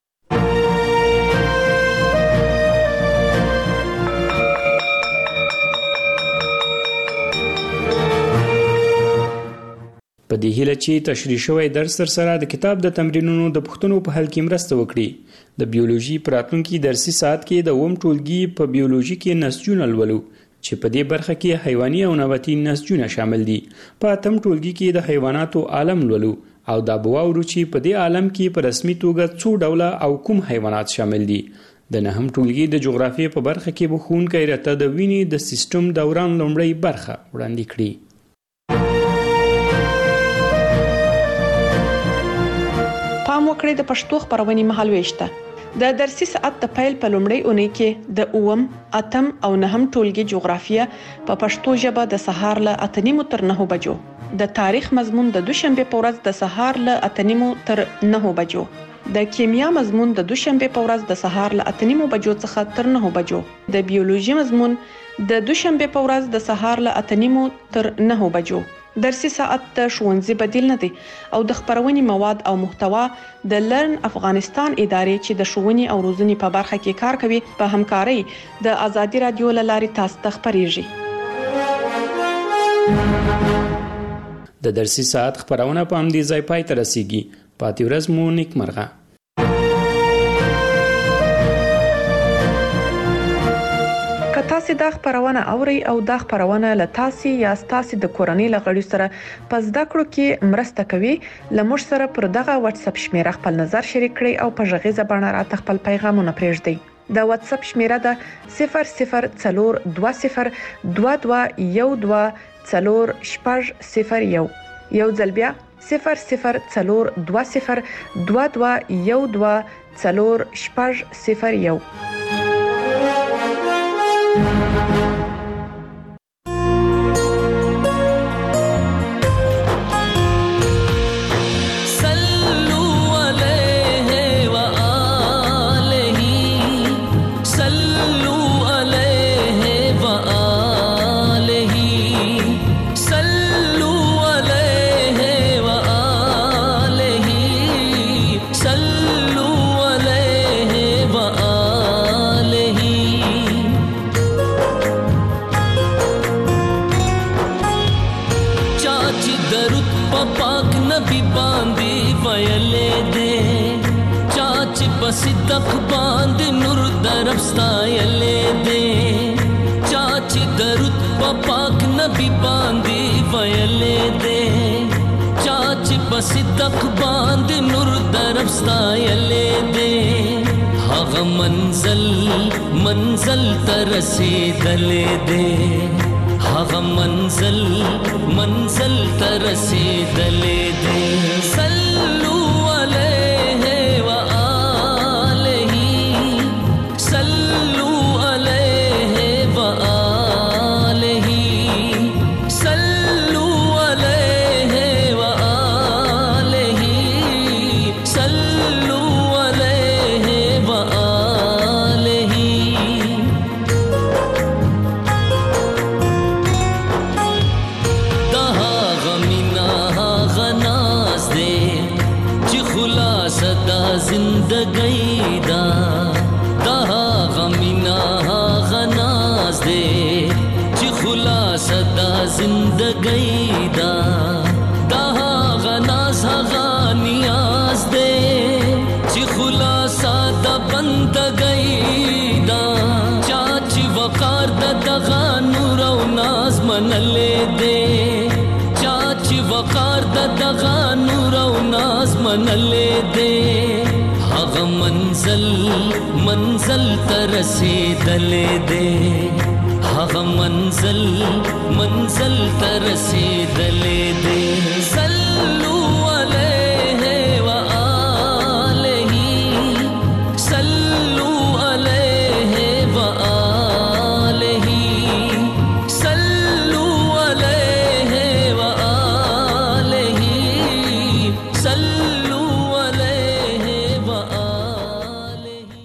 په دې هیله چې تشریح شوی درس تر سره د کتاب د تمرینونو د پوښتنو په حل کې مرسته وکړي. د بیولوژي په راتلونکي درسي ساعت کې د اووم ټولګي په بیولوژي کې نسجونه لولو چې په دې برخه کې حیواني او نباتي نسجونه شامل دي. په اتم ټولګي کې د حیواناتو عالم لولو او دا به واورو چې په دې عالم کې په رسمي توګه څو ډوله او کوم حیوانات شامل دي. د نهم ټولګي د جغرافیې په برخه کې به ښوونکی راته د وینې د سیستم دوران لومړۍ برخه وړاندې کړي. پام وکړئ د پښتو خبرونې مهالويش ته. د درسي ساعت د پیل په لومړۍ اونۍ کې د اوم، اتم او نهم ټولګي جغرافیه په پښتو ژبه د سهار له اته نیمو تر نهو بجو، د تاریخ مضمون د دوشنبه په ورځ د سهار له اته نیمو تر نهو بجو، د کیمیا مضمون د دوشنبه په ورځ د سهار له اته نیمو بجو څخه تر نهو بجو، د بیولوژي مضمون د دوشنبه په ورځ د سهار له اته نیمو تر نهو بجو. درسي ساعت د ښوونځي بدیل نه دی او د خبرونې مواد او محتوا د لرن افغانستان ادارې چې د ښوونې او روزنې په برخه کې کار کوي په همکارۍ د آزادي رادیو له لارې تاسو ته خبرېږي. د درسي ساعت خبرونه په همدې ځای پای ته رسیږي. پاتې ورځ مو نیکمرغه. که تاسو دا خبرونه اورئ او دا خبرونه له تاسو یا تاسو د کورنۍ له غړي سره په زده کړو کې مرسته کوي، لمر سره پر دغه واتس اپ شمیره خپل نظر شریک کړئ او په ژغیزه باندې راته خپل پیغامونه پرېږدئ. د واتس اپ شمیره ده صفر صفر څلور دوه صفر دوه دوه یو دوه څلور شپږ صفر یو. یو ځل بیا صفر صفر څلور دوه صفر دوه دوه یو دوه څلور شپږ صفر یو. صدق باند نور درب ستایلې دې چاچ درود په پاک نبی باندې ویلې دې چاچ په صدق باند نور درب ستایلې دې هغه منزل منزل تر رسیدلې دې هغه منزل منزل تر رسیدلې دې صلو علیه و زندگی دا دا غمینا غناز دے چی خلاص دا زندگی دا دا غناز غانیاز دے چی خلاص دا بندگی دا چاچی وقار دا دغا نور و ناز منلے دے چاچی وقار دا دغا نور و ناز منلے منلې دې هغه منزل منزل تر رسیدلې دې هغه منزل منزل تر رسیدلې دې